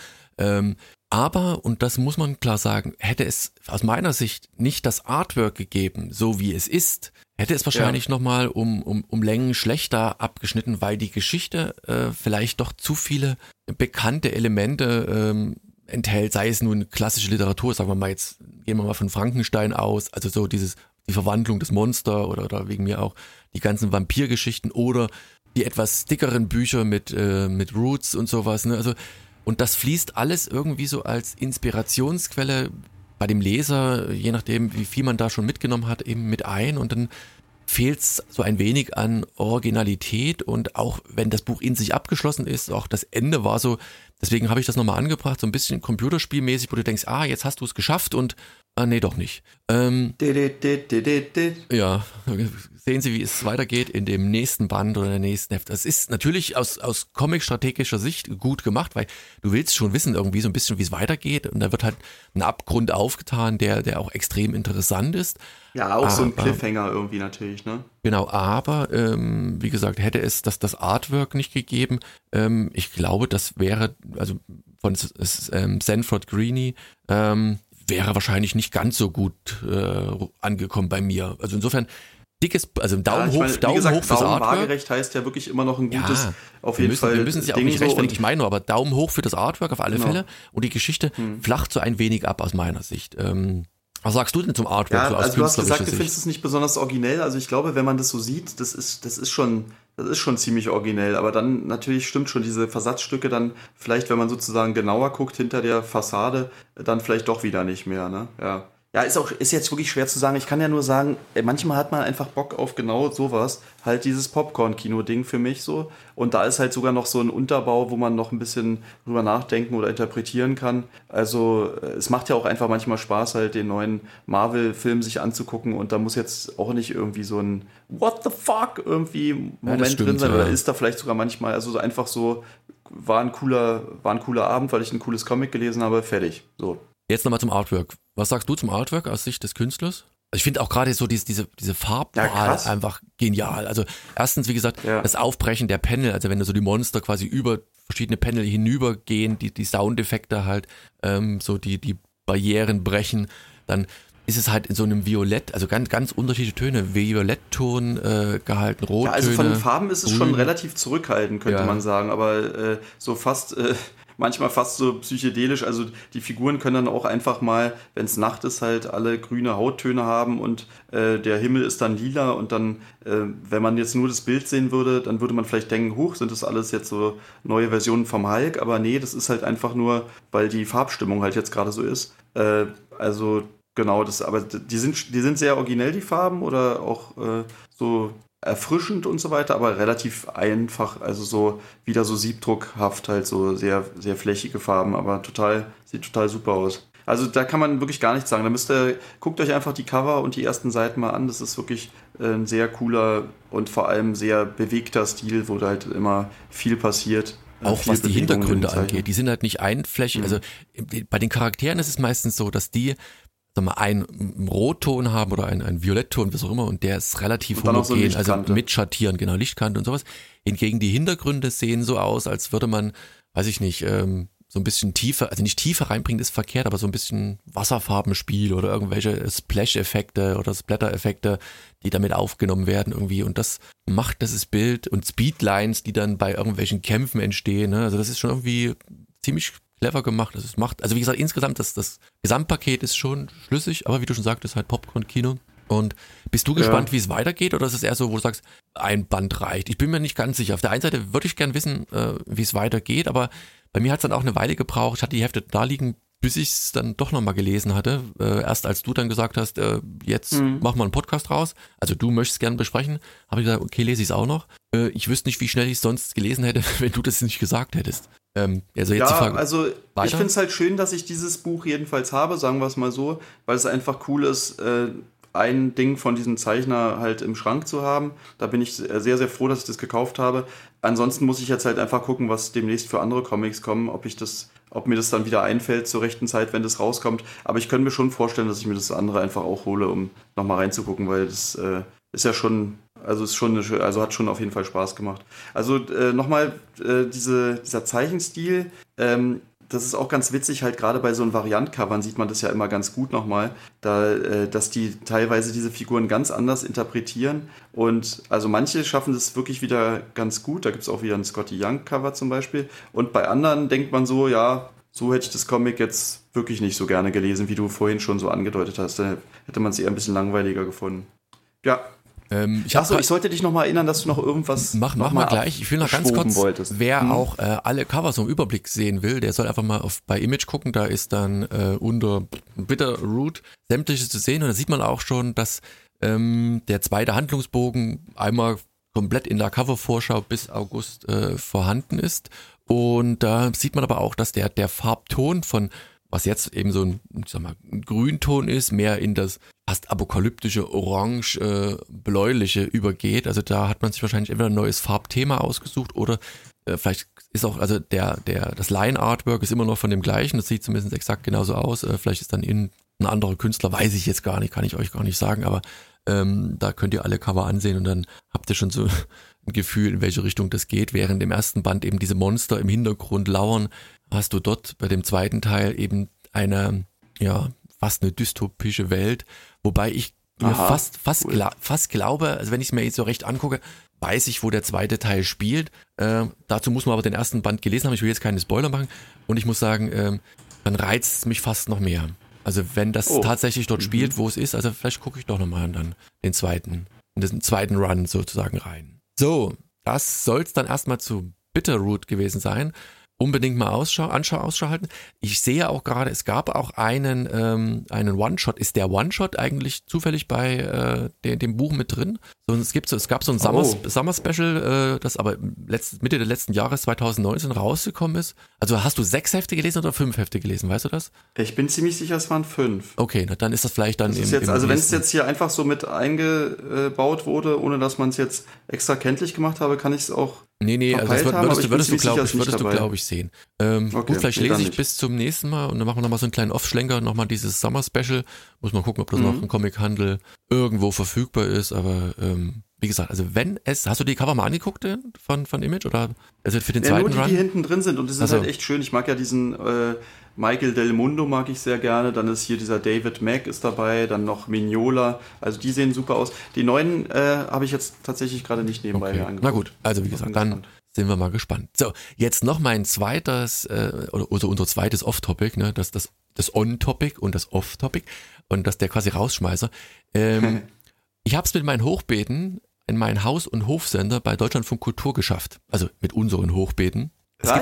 Aber, und das muss man klar sagen, hätte es aus meiner Sicht nicht das Artwork gegeben, so wie es ist, hätte es wahrscheinlich nochmal um Längen schlechter abgeschnitten, weil die Geschichte vielleicht doch zu viele bekannte Elemente enthält, sei es nun klassische Literatur, sagen wir mal jetzt, gehen wir mal von Frankenstein aus, also so die Verwandlung des Monster oder wegen mir auch die ganzen Vampirgeschichten oder die etwas dickeren Bücher mit Roots und sowas, ne, also und das fließt alles irgendwie so als Inspirationsquelle bei dem Leser, je nachdem, wie viel man da schon mitgenommen hat, eben mit ein. Und dann fehlt es so ein wenig an Originalität. Und auch wenn das Buch in sich abgeschlossen ist, auch das Ende war so, deswegen habe ich das nochmal angebracht, so ein bisschen computerspielmäßig, wo du denkst, jetzt hast du es geschafft und Ah, nee, doch nicht. Ja, sehen Sie, wie es weitergeht in dem nächsten Band oder in der nächsten Heft. Das ist natürlich aus comic-strategischer Sicht gut gemacht, weil du willst schon wissen irgendwie so ein bisschen, wie es weitergeht und da wird halt ein Abgrund aufgetan, der auch extrem interessant ist. Ja, auch so ein Cliffhanger irgendwie natürlich, ne? Genau, aber wie gesagt, hätte es das Artwork nicht gegeben, ich glaube, das wäre, also von Sanford Greene, wäre wahrscheinlich nicht ganz so gut angekommen bei mir. Also insofern also Daumen hoch, Daumen hoch fürs Artwork. Waagerecht heißt ja wirklich immer noch ein gutes, auf jeden Fall. Wir müssen es ja auch nicht rechtfertigen, ich meine nur, aber Daumen hoch für das Artwork auf alle Fälle. Und die Geschichte flacht so ein wenig ab aus meiner Sicht. Was sagst du denn zum Artwork? Ja, so aus also du hast gesagt, du Sicht? findest es nicht besonders originell. Also ich glaube, wenn man das so sieht, das ist schon ziemlich originell. Aber dann natürlich stimmt schon, diese Versatzstücke dann vielleicht, wenn man sozusagen genauer guckt hinter der Fassade, dann vielleicht doch wieder nicht mehr, ne? Ja. Ja, ist jetzt wirklich schwer zu sagen. Ich kann ja nur sagen, manchmal hat man einfach Bock auf genau sowas. Halt dieses Popcorn-Kino-Ding für mich so. Und da ist halt sogar noch so ein Unterbau, wo man noch ein bisschen drüber nachdenken oder interpretieren kann. Also es macht ja auch einfach manchmal Spaß, halt den neuen Marvel-Film sich anzugucken. Und da muss jetzt auch nicht irgendwie so ein What the fuck irgendwie Moment drin sein. Oder ist da vielleicht sogar manchmal, also einfach so, war ein cooler Abend, weil ich ein cooles Comic gelesen habe, fertig. So. Jetzt nochmal zum Artwork. Was sagst du zum Artwork aus Sicht des Künstlers? Also ich finde auch gerade so diese Farbwahl einfach genial. Also erstens, wie gesagt, das Aufbrechen der Panel, also wenn da so die Monster quasi über verschiedene Panel hinübergehen, die Soundeffekte halt, so die Barrieren brechen, dann ist es halt in so einem Violett, also ganz, ganz unterschiedliche Töne, Violettton gehalten, Rottöne. Ja, also von den Farben ist es schon relativ zurückhaltend, könnte man sagen, aber so fast... manchmal fast so psychedelisch, also die Figuren können dann auch einfach mal, wenn es Nacht ist, halt alle grüne Hauttöne haben und der Himmel ist dann lila und dann, wenn man jetzt nur das Bild sehen würde, dann würde man vielleicht denken, huch, sind das alles jetzt so neue Versionen vom Hulk, aber nee, das ist halt einfach nur, weil die Farbstimmung halt jetzt gerade so ist. Also genau, aber die sind sehr originell, die Farben, oder auch so erfrischend und so weiter, aber relativ einfach, also so wieder so siebdruckhaft, halt so sehr, sehr flächige Farben, aber sieht total super aus. Also da kann man wirklich gar nichts sagen. Guckt euch einfach die Cover und die ersten Seiten mal an. Das ist wirklich ein sehr cooler und vor allem sehr bewegter Stil, wo da halt immer viel passiert. Auch was die Hintergründe angeht. Die sind halt nicht einflächig. Also bei den Charakteren ist es meistens so, dass die einen Rotton haben oder einen Violettton, was auch immer, und der ist relativ homogen, so also mit Schattieren, genau, Lichtkante und sowas. Hingegen die Hintergründe sehen so aus, als würde man, weiß ich nicht, so ein bisschen tiefer, also nicht tiefer reinbringen ist verkehrt, aber so ein bisschen Wasserfarbenspiel oder irgendwelche Splash-Effekte oder Splatter-Effekte, die damit aufgenommen werden irgendwie, und das macht dieses Bild und Speedlines, die dann bei irgendwelchen Kämpfen entstehen, ne? Also das ist schon irgendwie ziemlich clever gemacht. Also wie gesagt, insgesamt das Gesamtpaket ist schon schlüssig, aber wie du schon sagtest, halt Popcorn-Kino. Und bist du gespannt, wie es weitergeht, oder ist es eher so, wo du sagst, ein Band reicht? Ich bin mir nicht ganz sicher. Auf der einen Seite würde ich gern wissen, wie es weitergeht, aber bei mir hat es dann auch eine Weile gebraucht. Ich hatte die Hefte da liegen, bis ich es dann doch nochmal gelesen hatte. Erst als du dann gesagt hast, jetzt machen wir einen Podcast raus. Also du möchtest gerne besprechen. Habe ich gesagt, okay, lese ich es auch noch. Ich wüsste nicht, wie schnell ich es sonst gelesen hätte, wenn du das nicht gesagt hättest. Also jetzt die Frage, also ich finde es halt schön, dass ich dieses Buch jedenfalls habe, sagen wir es mal so, weil es einfach cool ist, ein Ding von diesem Zeichner halt im Schrank zu haben. Da bin ich sehr, sehr froh, dass ich das gekauft habe. Ansonsten muss ich jetzt halt einfach gucken, was demnächst für andere Comics kommen, ob mir das dann wieder einfällt zur rechten Zeit, wenn das rauskommt. Aber ich könnte mir schon vorstellen, dass ich mir das andere einfach auch hole, um nochmal reinzugucken, weil das ist ja schon, also hat schon auf jeden Fall Spaß gemacht. Also nochmal dieser Zeichenstil, das ist auch ganz witzig, halt gerade bei so einem Variant-Covern sieht man das ja immer ganz gut nochmal, dass die teilweise diese Figuren ganz anders interpretieren, und also manche schaffen das wirklich wieder ganz gut, da gibt es auch wieder ein Scotty Young-Cover zum Beispiel, und bei anderen denkt man so, ja, so hätte ich das Comic jetzt wirklich nicht so gerne gelesen, wie du vorhin schon so angedeutet hast, da hätte man es eher ein bisschen langweiliger gefunden. Ja. Ich sollte dich noch mal erinnern, dass du noch irgendwas Mach mal gleich. Ich will noch ganz kurz, wolltest. Wer auch alle Covers im Überblick sehen will, der soll einfach mal bei Image gucken. Da ist dann unter Bitterroot sämtliches zu sehen. Und da sieht man auch schon, dass der zweite Handlungsbogen einmal komplett in der Covervorschau bis August vorhanden ist. Und da sieht man aber auch, dass der Farbton von was jetzt eben so ein Grünton ist, mehr in das fast apokalyptische orange-bläuliche übergeht. Also da hat man sich wahrscheinlich entweder ein neues Farbthema ausgesucht oder vielleicht ist auch, also das Line-Artwork ist immer noch von dem gleichen, das sieht zumindest exakt genauso aus. Vielleicht ist dann ein anderer Künstler, weiß ich jetzt gar nicht, kann ich euch gar nicht sagen, aber da könnt ihr alle Cover ansehen und dann habt ihr schon so ein Gefühl, in welche Richtung das geht. Während im ersten Band eben diese Monster im Hintergrund lauern, hast du dort bei dem zweiten Teil eben fast eine dystopische Welt, wobei ich mir fast glaube, also wenn ich es mir jetzt so recht angucke, weiß ich, wo der zweite Teil spielt. Dazu muss man aber den ersten Band gelesen haben. Ich will jetzt keine Spoiler machen. Und ich muss sagen, dann reizt es mich fast noch mehr. Also wenn das tatsächlich dort spielt, wo es ist, also vielleicht gucke ich doch nochmal dann den zweiten Run sozusagen rein. So, das soll es dann erstmal zu Bitterroot gewesen sein. Unbedingt mal Ausschau halten. Ich sehe auch gerade, es gab auch einen One-Shot. Ist der One-Shot eigentlich zufällig bei dem Buch mit drin? Es gab so ein Summer-Special, das aber Mitte des letzten Jahres 2019 rausgekommen ist. Also hast du 6 Hefte gelesen oder 5 Hefte gelesen, weißt du das? Ich bin ziemlich sicher, es waren 5. Okay, na, dann ist das vielleicht dann also wenn es jetzt hier einfach so mit eingebaut wurde, ohne dass man es jetzt extra kenntlich gemacht habe, kann ich es auch Nee, also das würdest du, glaube ich, sehen. Okay, gut, vielleicht lese ich bis zum nächsten Mal und dann machen wir nochmal so einen kleinen Off-Schlenker, nochmal dieses Summer-Special. Muss mal gucken, ob das noch im Comichandel irgendwo verfügbar ist, aber wie gesagt, also hast du die Cover mal angeguckt von Image oder also für den zweiten nur Run? Die hinten drin sind und das ist halt echt schön. Ich mag ja diesen Michael Del Mundo mag ich sehr gerne, dann ist hier dieser David Mack ist dabei, dann noch Mignola, also die sehen super aus. Die neuen habe ich jetzt tatsächlich gerade nicht nebenbei angeguckt. Na gut, also wie gesagt, dann sind wir mal gespannt. So, jetzt noch mein zweites, oder unser zweites Off-Topic, ne, das On-Topic und das Off-Topic und das der quasi Rausschmeißer. Ich habe es mit meinen Hochbeeten in meinen Haus- und Hofsender bei Deutschlandfunk Kultur geschafft. Also mit unseren Hochbeeten.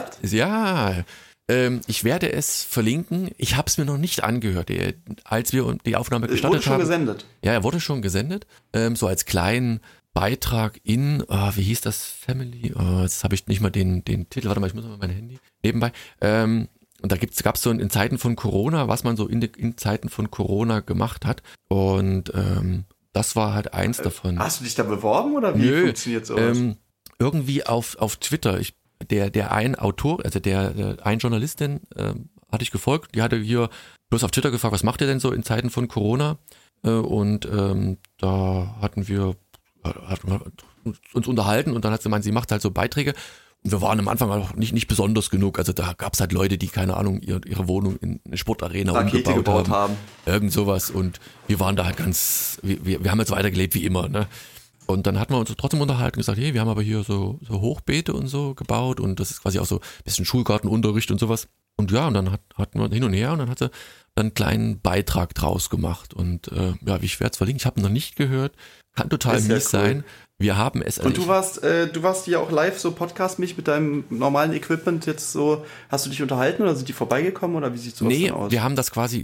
Ich werde es verlinken. Ich habe es mir noch nicht angehört, als wir die Aufnahme gestartet haben. Wurde schon gesendet? Ja, er wurde schon gesendet. So als kleinen Beitrag in, wie hieß das, Family? Jetzt habe ich nicht mal den Titel. Warte mal, ich muss mal mein Handy nebenbei. Und da gab es so in Zeiten von Corona, was man so in Zeiten von Corona gemacht hat. Und das war halt eins davon. Hast du dich da beworben oder wie funktioniert sowas? Irgendwie auf Twitter. Der ein Autor, also der ein Journalistin hatte ich gefolgt, die hatte hier bloß auf Twitter gefragt, was macht ihr denn so in Zeiten von Corona? Und da hatten wir uns unterhalten und dann hat sie gemeint, sie macht halt so Beiträge. Und wir waren am Anfang auch nicht besonders genug. Also da gab es halt Leute, die, keine Ahnung, ihre Wohnung in eine Sportarena Rakete umgebaut gebaut haben. Irgend sowas. Und wir waren da halt wir haben jetzt weitergelebt wie immer, ne? Und dann hatten wir uns trotzdem unterhalten und gesagt, hey, wir haben aber hier so Hochbeete und so gebaut und das ist quasi auch so ein bisschen Schulgartenunterricht und sowas. Und ja, und dann hatten wir hin und her und dann hat sie dann einen kleinen Beitrag draus gemacht. Und ich werde es verlinken, ich habe ihn noch nicht gehört, kann total mies sein. Wir haben es. Und du warst ja auch live so podcastmäßig mit deinem normalen Equipment jetzt so, hast du dich unterhalten oder sind die vorbeigekommen oder wie sieht sowas denn aus? Wir haben das quasi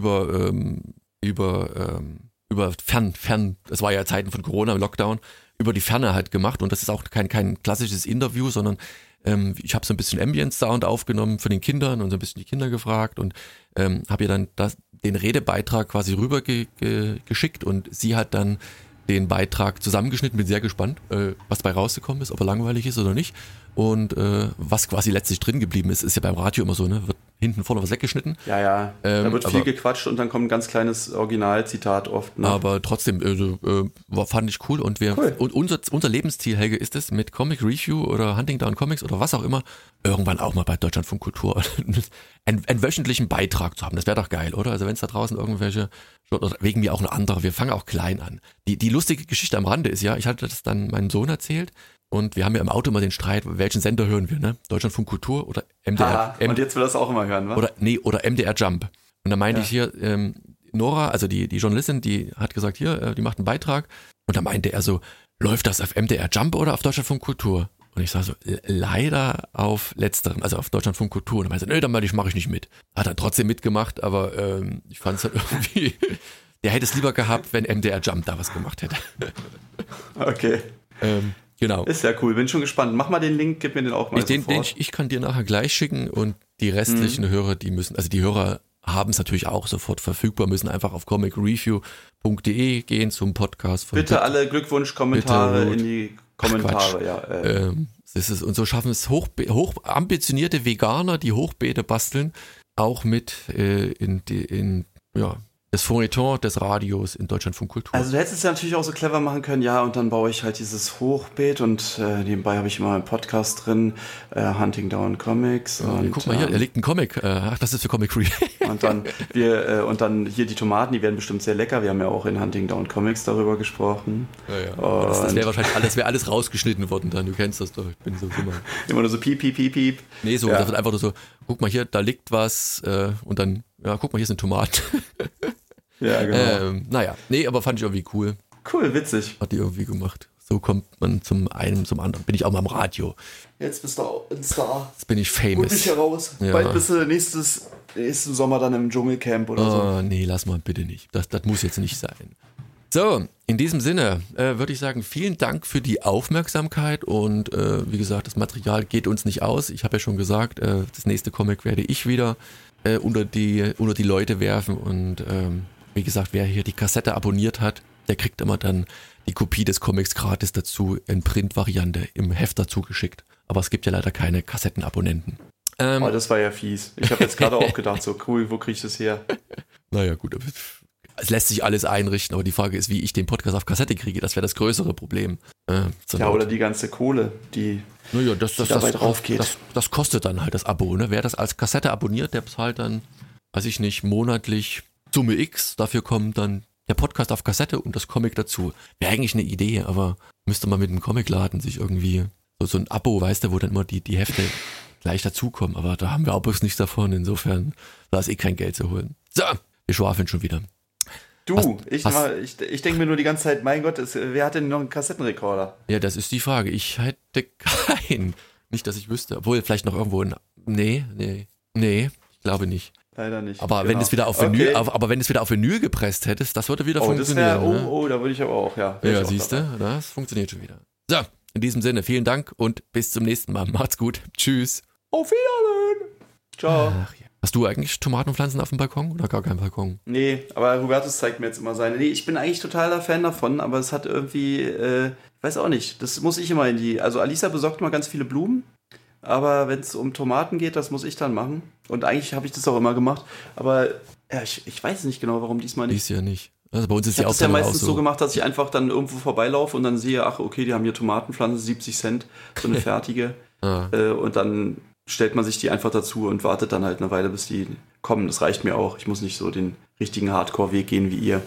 über fern, es war ja Zeiten von Corona, Lockdown, über die Ferne halt gemacht und das ist auch kein klassisches Interview, sondern ich habe so ein bisschen Ambient-Sound aufgenommen für den Kindern und so ein bisschen die Kinder gefragt und habe ihr dann den Redebeitrag quasi rüber geschickt und sie hat dann den Beitrag zusammengeschnitten, bin sehr gespannt, was dabei rausgekommen ist, ob er langweilig ist oder nicht und was quasi letztlich drin geblieben ist ja beim Radio immer so, ne, wird hinten vorne was weggeschnitten. Ja, da wird viel gequatscht und dann kommt ein ganz kleines Originalzitat oft. Ne? Aber trotzdem, fand ich cool und und unser Lebensziel, Helge, ist es, mit Comic Review oder Hunting Down Comics oder was auch immer, irgendwann auch mal bei Deutschlandfunk Kultur einen wöchentlichen Beitrag zu haben. Das wäre doch geil, oder? Also wenn es da draußen irgendwelche, oder wegen mir auch ein anderer, wir fangen auch klein an. Die lustige Geschichte am Rande ist ja, ich hatte das dann meinem Sohn erzählt und wir haben ja im Auto immer den Streit, welchen Sender hören wir, ne? Deutschlandfunk Kultur oder MDR. Und jetzt will das auch immer hören, wa? Oder MDR Jump. Und da meinte ich hier, Nora, also die Journalistin, die hat gesagt, hier, die macht einen Beitrag und da meinte er so, läuft das auf MDR Jump oder auf Deutschlandfunk Kultur? Und ich sage so, leider auf letzterem, also auf Deutschlandfunk Kultur. Und er meinte, dann mache ich nicht mit. Hat er trotzdem mitgemacht, aber ich fand es halt irgendwie, der hätte es lieber gehabt, wenn MDR Jump da was gemacht hätte. Okay. Genau. Ist ja cool, bin schon gespannt. Mach mal den Link, gib mir den auch mal Ich kann dir nachher gleich schicken und die restlichen Hörer, die Hörer haben es natürlich auch sofort verfügbar, müssen einfach auf comicreview.de gehen zum Podcast. Bitte alle Glückwunschkommentare in die Kommentare. Und so schaffen es hoch ambitionierte Veganer, die Hochbeete basteln, auch mit in das Feuilleton des Radios in Deutschlandfunk Kultur. Also du hättest es ja natürlich auch so clever machen können, ja, und dann baue ich halt dieses Hochbeet und nebenbei habe ich immer einen Podcast drin, Hunting Down Comics. Und, guck mal hier, da liegt ein Comic. Ach, das ist für Comic Free. und dann hier die Tomaten, die werden bestimmt sehr lecker. Wir haben ja auch in Hunting Down Comics darüber gesprochen. Ja. Das wäre wahrscheinlich alles rausgeschnitten worden dann. Du kennst das doch. Ich bin so immer nur so piep, piep, piep, piep. Nee, so, das wird einfach nur so, guck mal hier, da liegt was und dann, ja, guck mal, hier sind Tomaten. Ja, genau. Aber fand ich irgendwie cool. Cool, witzig. Hat die irgendwie gemacht. So kommt man zum einen, zum anderen. Bin ich auch mal am Radio. Jetzt bist du ein Star. Jetzt bin ich famous. Hol mich heraus. Ja. Bald bist du nächsten Sommer dann im Dschungelcamp oder so. Nee, lass mal bitte nicht. Das muss jetzt nicht sein. So, in diesem Sinne würde ich sagen, vielen Dank für die Aufmerksamkeit und wie gesagt, das Material geht uns nicht aus. Ich habe ja schon gesagt, das nächste Comic werde ich wieder unter die Leute werfen und wie gesagt, wer hier die Kassette abonniert hat, der kriegt immer dann die Kopie des Comics gratis dazu in Print-Variante im Heft dazu geschickt. Aber es gibt ja leider keine Kassettenabonnenten. Das war ja fies. Ich habe jetzt gerade auch gedacht, so cool, wo kriege ich das her? Naja gut, es lässt sich alles einrichten, aber die Frage ist, wie ich den Podcast auf Kassette kriege. Das wäre das größere Problem. Oder die ganze Kohle, die dabei drauf geht. Das kostet dann halt das Abo. Ne? Wer das als Kassette abonniert, der bezahlt dann, weiß ich nicht, monatlich Summe X. Dafür kommt dann der Podcast auf Kassette und das Comic dazu. Wäre eigentlich eine Idee, aber müsste man mit dem Comicladen sich irgendwie so ein Abo, weißt du, wo dann immer die Hefte gleich dazukommen. Aber da haben wir auch bloß nichts davon. Insofern, da ist kein Geld zu holen. So, wir schwafeln schon wieder. Ich denke mir nur die ganze Zeit, mein Gott, wer hat denn noch einen Kassettenrekorder? Ja, das ist die Frage. Ich hätte keinen. Nicht, dass ich wüsste. Obwohl, vielleicht noch irgendwo Nee, ich glaube nicht. Leider nicht. Aber wenn es wieder auf Vinyl, aber wenn es wieder auf Vinyl gepresst hättest, das würde wieder funktionieren. Da würde ich aber auch, ja. Ja, siehst du, das funktioniert schon wieder. So, in diesem Sinne, vielen Dank und bis zum nächsten Mal. Macht's gut. Tschüss. Auf Wiedersehen. Ciao. Ach, ja. Hast du eigentlich Tomatenpflanzen auf dem Balkon oder gar keinen Balkon? Nee, aber Hubertus zeigt mir jetzt immer seine. Nee, ich bin eigentlich totaler Fan davon, aber es hat irgendwie, ich weiß auch nicht, das muss ich immer also Alisa besorgt immer ganz viele Blumen, aber wenn es um Tomaten geht, das muss ich dann machen. Und eigentlich habe ich das auch immer gemacht, aber ja, ich weiß nicht genau, warum diesmal nicht. Dies Jahr nicht. Also bei uns ist ich habe das ja meistens so gemacht, dass ich einfach dann irgendwo vorbeilaufe und dann sehe, ach okay, die haben hier Tomatenpflanzen, 70 Cent, so eine fertige. Und dann stellt man sich die einfach dazu und wartet dann halt eine Weile, bis die kommen. Das reicht mir auch. Ich muss nicht so den richtigen Hardcore-Weg gehen wie ihr.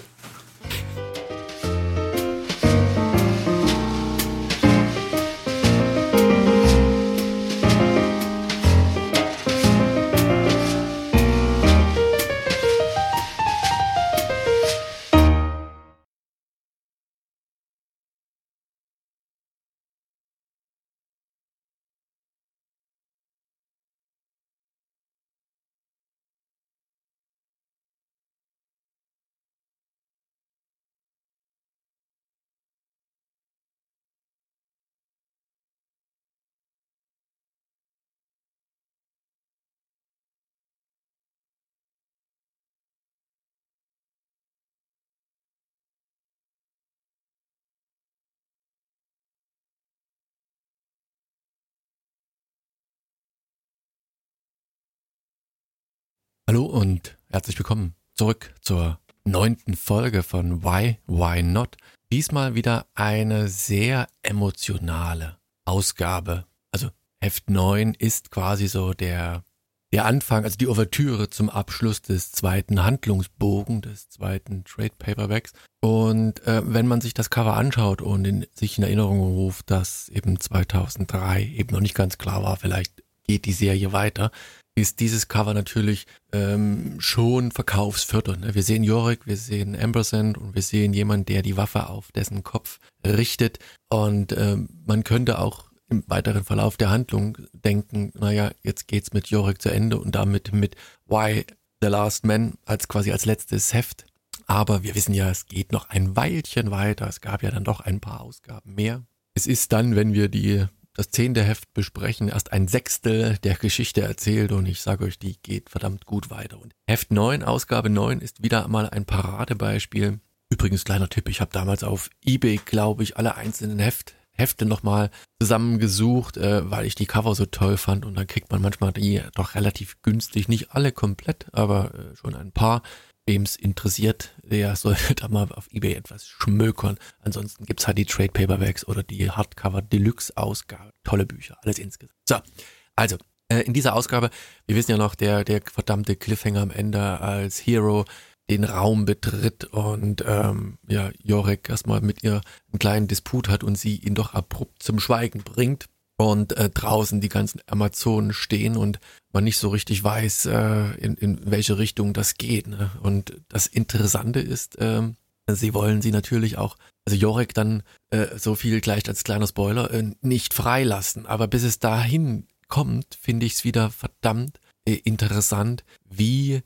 Hallo und herzlich willkommen zurück zur 9. Folge von Why Not? Diesmal wieder eine sehr emotionale Ausgabe. Also Heft 9 ist quasi so der Anfang, also die Ouvertüre zum Abschluss des zweiten Handlungsbogen, des zweiten Trade Paperbacks. Und wenn man sich das Cover anschaut und sich in Erinnerung ruft, dass eben 2003 eben noch nicht ganz klar war, vielleicht geht die Serie weiter, ist dieses Cover natürlich schon verkaufsfördernd. Wir sehen Yorick, wir sehen Ampersand und wir sehen jemanden, der die Waffe auf dessen Kopf richtet. Und man könnte auch im weiteren Verlauf der Handlung denken, naja, jetzt geht's mit Yorick zu Ende und damit mit Why the Last Man als letztes Heft. Aber wir wissen ja, es geht noch ein Weilchen weiter. Es gab ja dann doch ein paar Ausgaben mehr. Es ist dann, wenn wir die das 10. Heft besprechen, erst ein Sechstel der Geschichte erzählt und ich sage euch, die geht verdammt gut weiter. Und Heft 9, Ausgabe 9 ist wieder mal ein Paradebeispiel. Übrigens, kleiner Tipp, ich habe damals auf eBay, glaube ich, alle einzelnen Hefte nochmal zusammengesucht, weil ich die Cover so toll fand und dann kriegt man manchmal die doch relativ günstig, nicht alle komplett, aber schon ein paar. Wem es interessiert, der sollte da mal auf eBay etwas schmökern. Ansonsten gibt's halt die Trade Paperbacks oder die Hardcover Deluxe Ausgabe. Tolle Bücher, alles insgesamt. So, also in dieser Ausgabe, wir wissen ja noch, der verdammte Cliffhanger am Ende, als Hero den Raum betritt und Yorick erstmal mit ihr einen kleinen Disput hat und sie ihn doch abrupt zum Schweigen bringt. Und draußen die ganzen Amazonen stehen und man nicht so richtig weiß, in welche Richtung das geht. Ne? Und das Interessante ist, sie wollen sie natürlich auch, also Yorick dann so viel gleich als kleiner Spoiler, nicht freilassen. Aber bis es dahin kommt, finde ich es wieder verdammt interessant, wie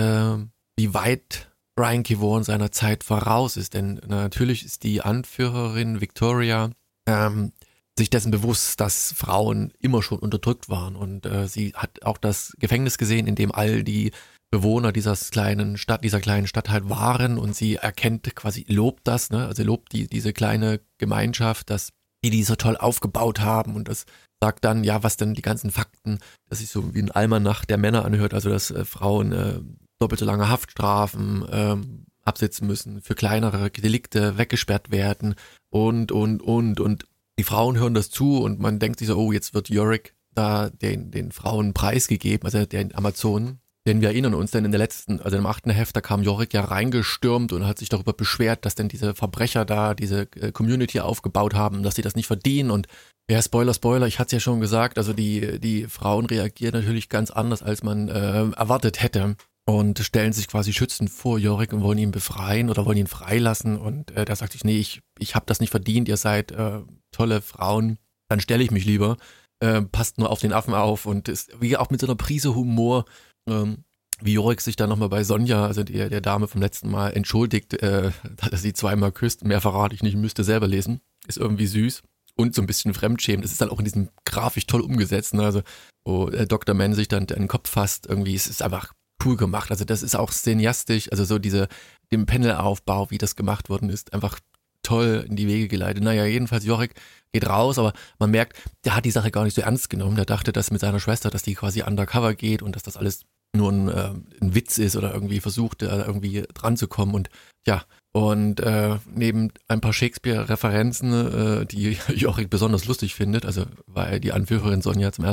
weit Brian K. Vaughan seiner Zeit voraus ist. Denn natürlich ist die Anführerin Victoria sich dessen bewusst, dass Frauen immer schon unterdrückt waren und sie hat auch das Gefängnis gesehen, in dem all die Bewohner dieser kleinen Stadt halt waren und sie erkennt quasi, lobt das, ne? Also lobt diese kleine Gemeinschaft, dass die so toll aufgebaut haben und das sagt dann, ja, was denn die ganzen Fakten, dass sich so wie ein Almanach der Männer anhört, also dass Frauen doppelt so lange Haftstrafen absitzen müssen, für kleinere Delikte weggesperrt werden und die Frauen hören das zu und man denkt sich so, oh, jetzt wird Yorick da den Frauen preisgegeben, also den Amazonen. Denn wir erinnern uns, denn also im 8. Heft, da kam Yorick ja reingestürmt und hat sich darüber beschwert, dass denn diese Verbrecher da diese Community aufgebaut haben, dass sie das nicht verdienen. Und ja, Spoiler, ich hatte es ja schon gesagt, also die Frauen reagieren natürlich ganz anders, als man erwartet hätte. Und stellen sich quasi schützend vor Yorick und wollen ihn befreien oder wollen ihn freilassen. Und da sagt sich, nee, ich habe das nicht verdient, ihr seid tolle Frauen, dann stelle ich mich lieber. Passt nur auf den Affen auf und ist wie auch mit so einer Prise Humor, wie Yorick sich dann nochmal bei Sonja, also der Dame vom letzten Mal, entschuldigt, dass er sie zweimal küsst. Mehr verrate ich nicht, müsste selber lesen. Ist irgendwie süß und so ein bisschen fremdschämend. Es ist dann auch in diesem grafisch toll umgesetzt, ne? Also wo Dr. Mann sich dann den Kopf fasst, irgendwie, es ist einfach cool gemacht. Also das ist auch szeniastisch, also so dem Panelaufbau, wie das gemacht worden ist, einfach toll in die Wege geleitet. Naja, jedenfalls Yorick geht raus, aber man merkt, der hat die Sache gar nicht so ernst genommen. Der dachte, dass mit seiner Schwester, dass die quasi undercover geht und dass das alles nur ein Witz ist oder irgendwie versucht, irgendwie dran zu kommen und ja, und neben ein paar Shakespeare-Referenzen, die Yorick besonders lustig findet, also weil die Anführerin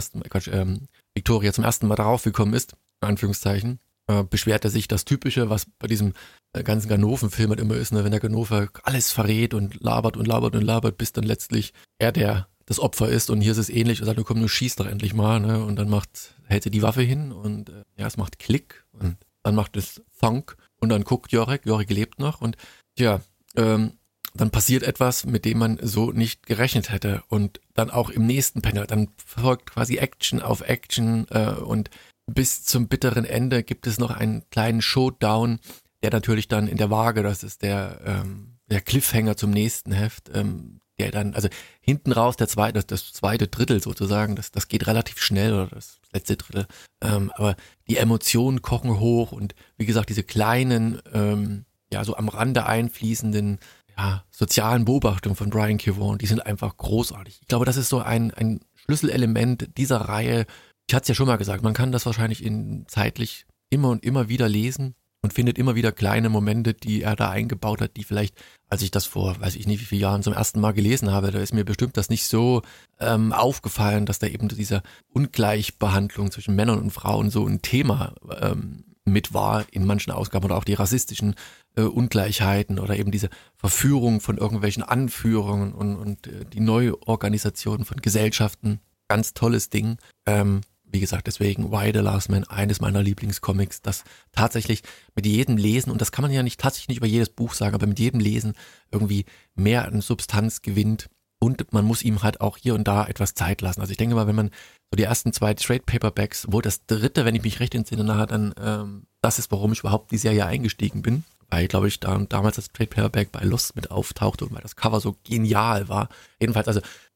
Victoria zum ersten Mal darauf gekommen ist, in Anführungszeichen, beschwert er sich das Typische, was bei diesem ganzen Ganoven-Film halt immer ist, ne? Wenn der Ganove alles verrät und labert, bis dann letztlich er das Opfer ist und hier ist es ähnlich, er sagt, komm, du schießt doch endlich mal, ne? Und dann hält sie die Waffe hin und es macht Klick und dann macht es Thunk und dann guckt Yorick lebt noch und ja, dann passiert etwas, mit dem man so nicht gerechnet hätte und dann auch im nächsten Panel, dann folgt quasi Action auf Action und bis zum bitteren Ende gibt es noch einen kleinen Showdown, der natürlich dann in der Waage, das ist der Cliffhanger zum nächsten Heft, der dann, also hinten raus das zweite Drittel sozusagen, das geht relativ schnell oder das letzte Drittel, aber die Emotionen kochen hoch und wie gesagt, diese kleinen, so am Rande einfließenden sozialen Beobachtungen von Brian K. Vaughan, die sind einfach großartig. Ich glaube, das ist so ein Schlüsselelement dieser Reihe. Ich hatte es ja schon mal gesagt, man kann das wahrscheinlich zeitlich immer und immer wieder lesen und findet immer wieder kleine Momente, die er da eingebaut hat, die vielleicht, als ich das vor, weiß ich nicht wie viele Jahren zum ersten Mal gelesen habe, da ist mir bestimmt das nicht so aufgefallen, dass da eben diese Ungleichbehandlung zwischen Männern und Frauen so ein Thema mit war in manchen Ausgaben oder auch die rassistischen Ungleichheiten oder eben diese Verführung von irgendwelchen Anführungen und die Neuorganisation von Gesellschaften. Ganz tolles Ding. Wie gesagt, deswegen Why the Last Man, eines meiner Lieblingscomics, das tatsächlich mit jedem Lesen, und das kann man ja tatsächlich nicht über jedes Buch sagen, aber mit jedem Lesen irgendwie mehr an Substanz gewinnt und man muss ihm halt auch hier und da etwas Zeit lassen. Also ich denke mal, wenn man so die ersten 2 Trade Paperbacks, wo das dritte, wenn ich mich recht entsinne, dann das ist, warum ich überhaupt die Serie eingestiegen bin, weil, glaube ich, damals das Trade Paperback bei Lost mit auftauchte und weil das Cover so genial war. Jedenfalls, also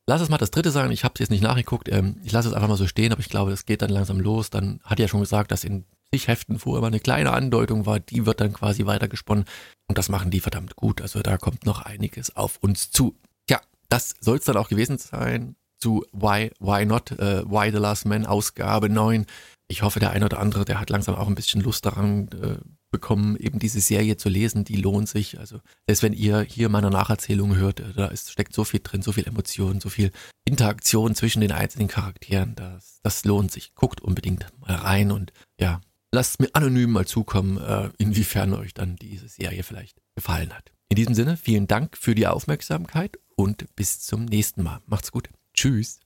lass es mal das dritte sein. Ich habe es jetzt nicht nachgeguckt. Ich lasse es einfach mal so stehen, aber ich glaube, das geht dann langsam los. Dann hat ja schon gesagt, dass in zig Heften vorher immer eine kleine Andeutung war. Die wird dann quasi weitergesponnen. Und das machen die verdammt gut. Also da kommt noch einiges auf uns zu. Tja, das soll es dann auch gewesen sein zu Why Not? Why the Last Man Ausgabe 9. Ich hoffe, der eine oder andere, der hat langsam auch ein bisschen Lust daran bekommen, eben diese Serie zu lesen. Die lohnt sich. Also selbst wenn ihr hier meine Nacherzählung hört, steckt so viel drin, so viel Emotion, so viel Interaktion zwischen den einzelnen Charakteren. Das lohnt sich. Guckt unbedingt mal rein und ja, lasst mir anonym mal zukommen, inwiefern euch dann diese Serie vielleicht gefallen hat. In diesem Sinne, vielen Dank für die Aufmerksamkeit und bis zum nächsten Mal. Macht's gut. Tschüss.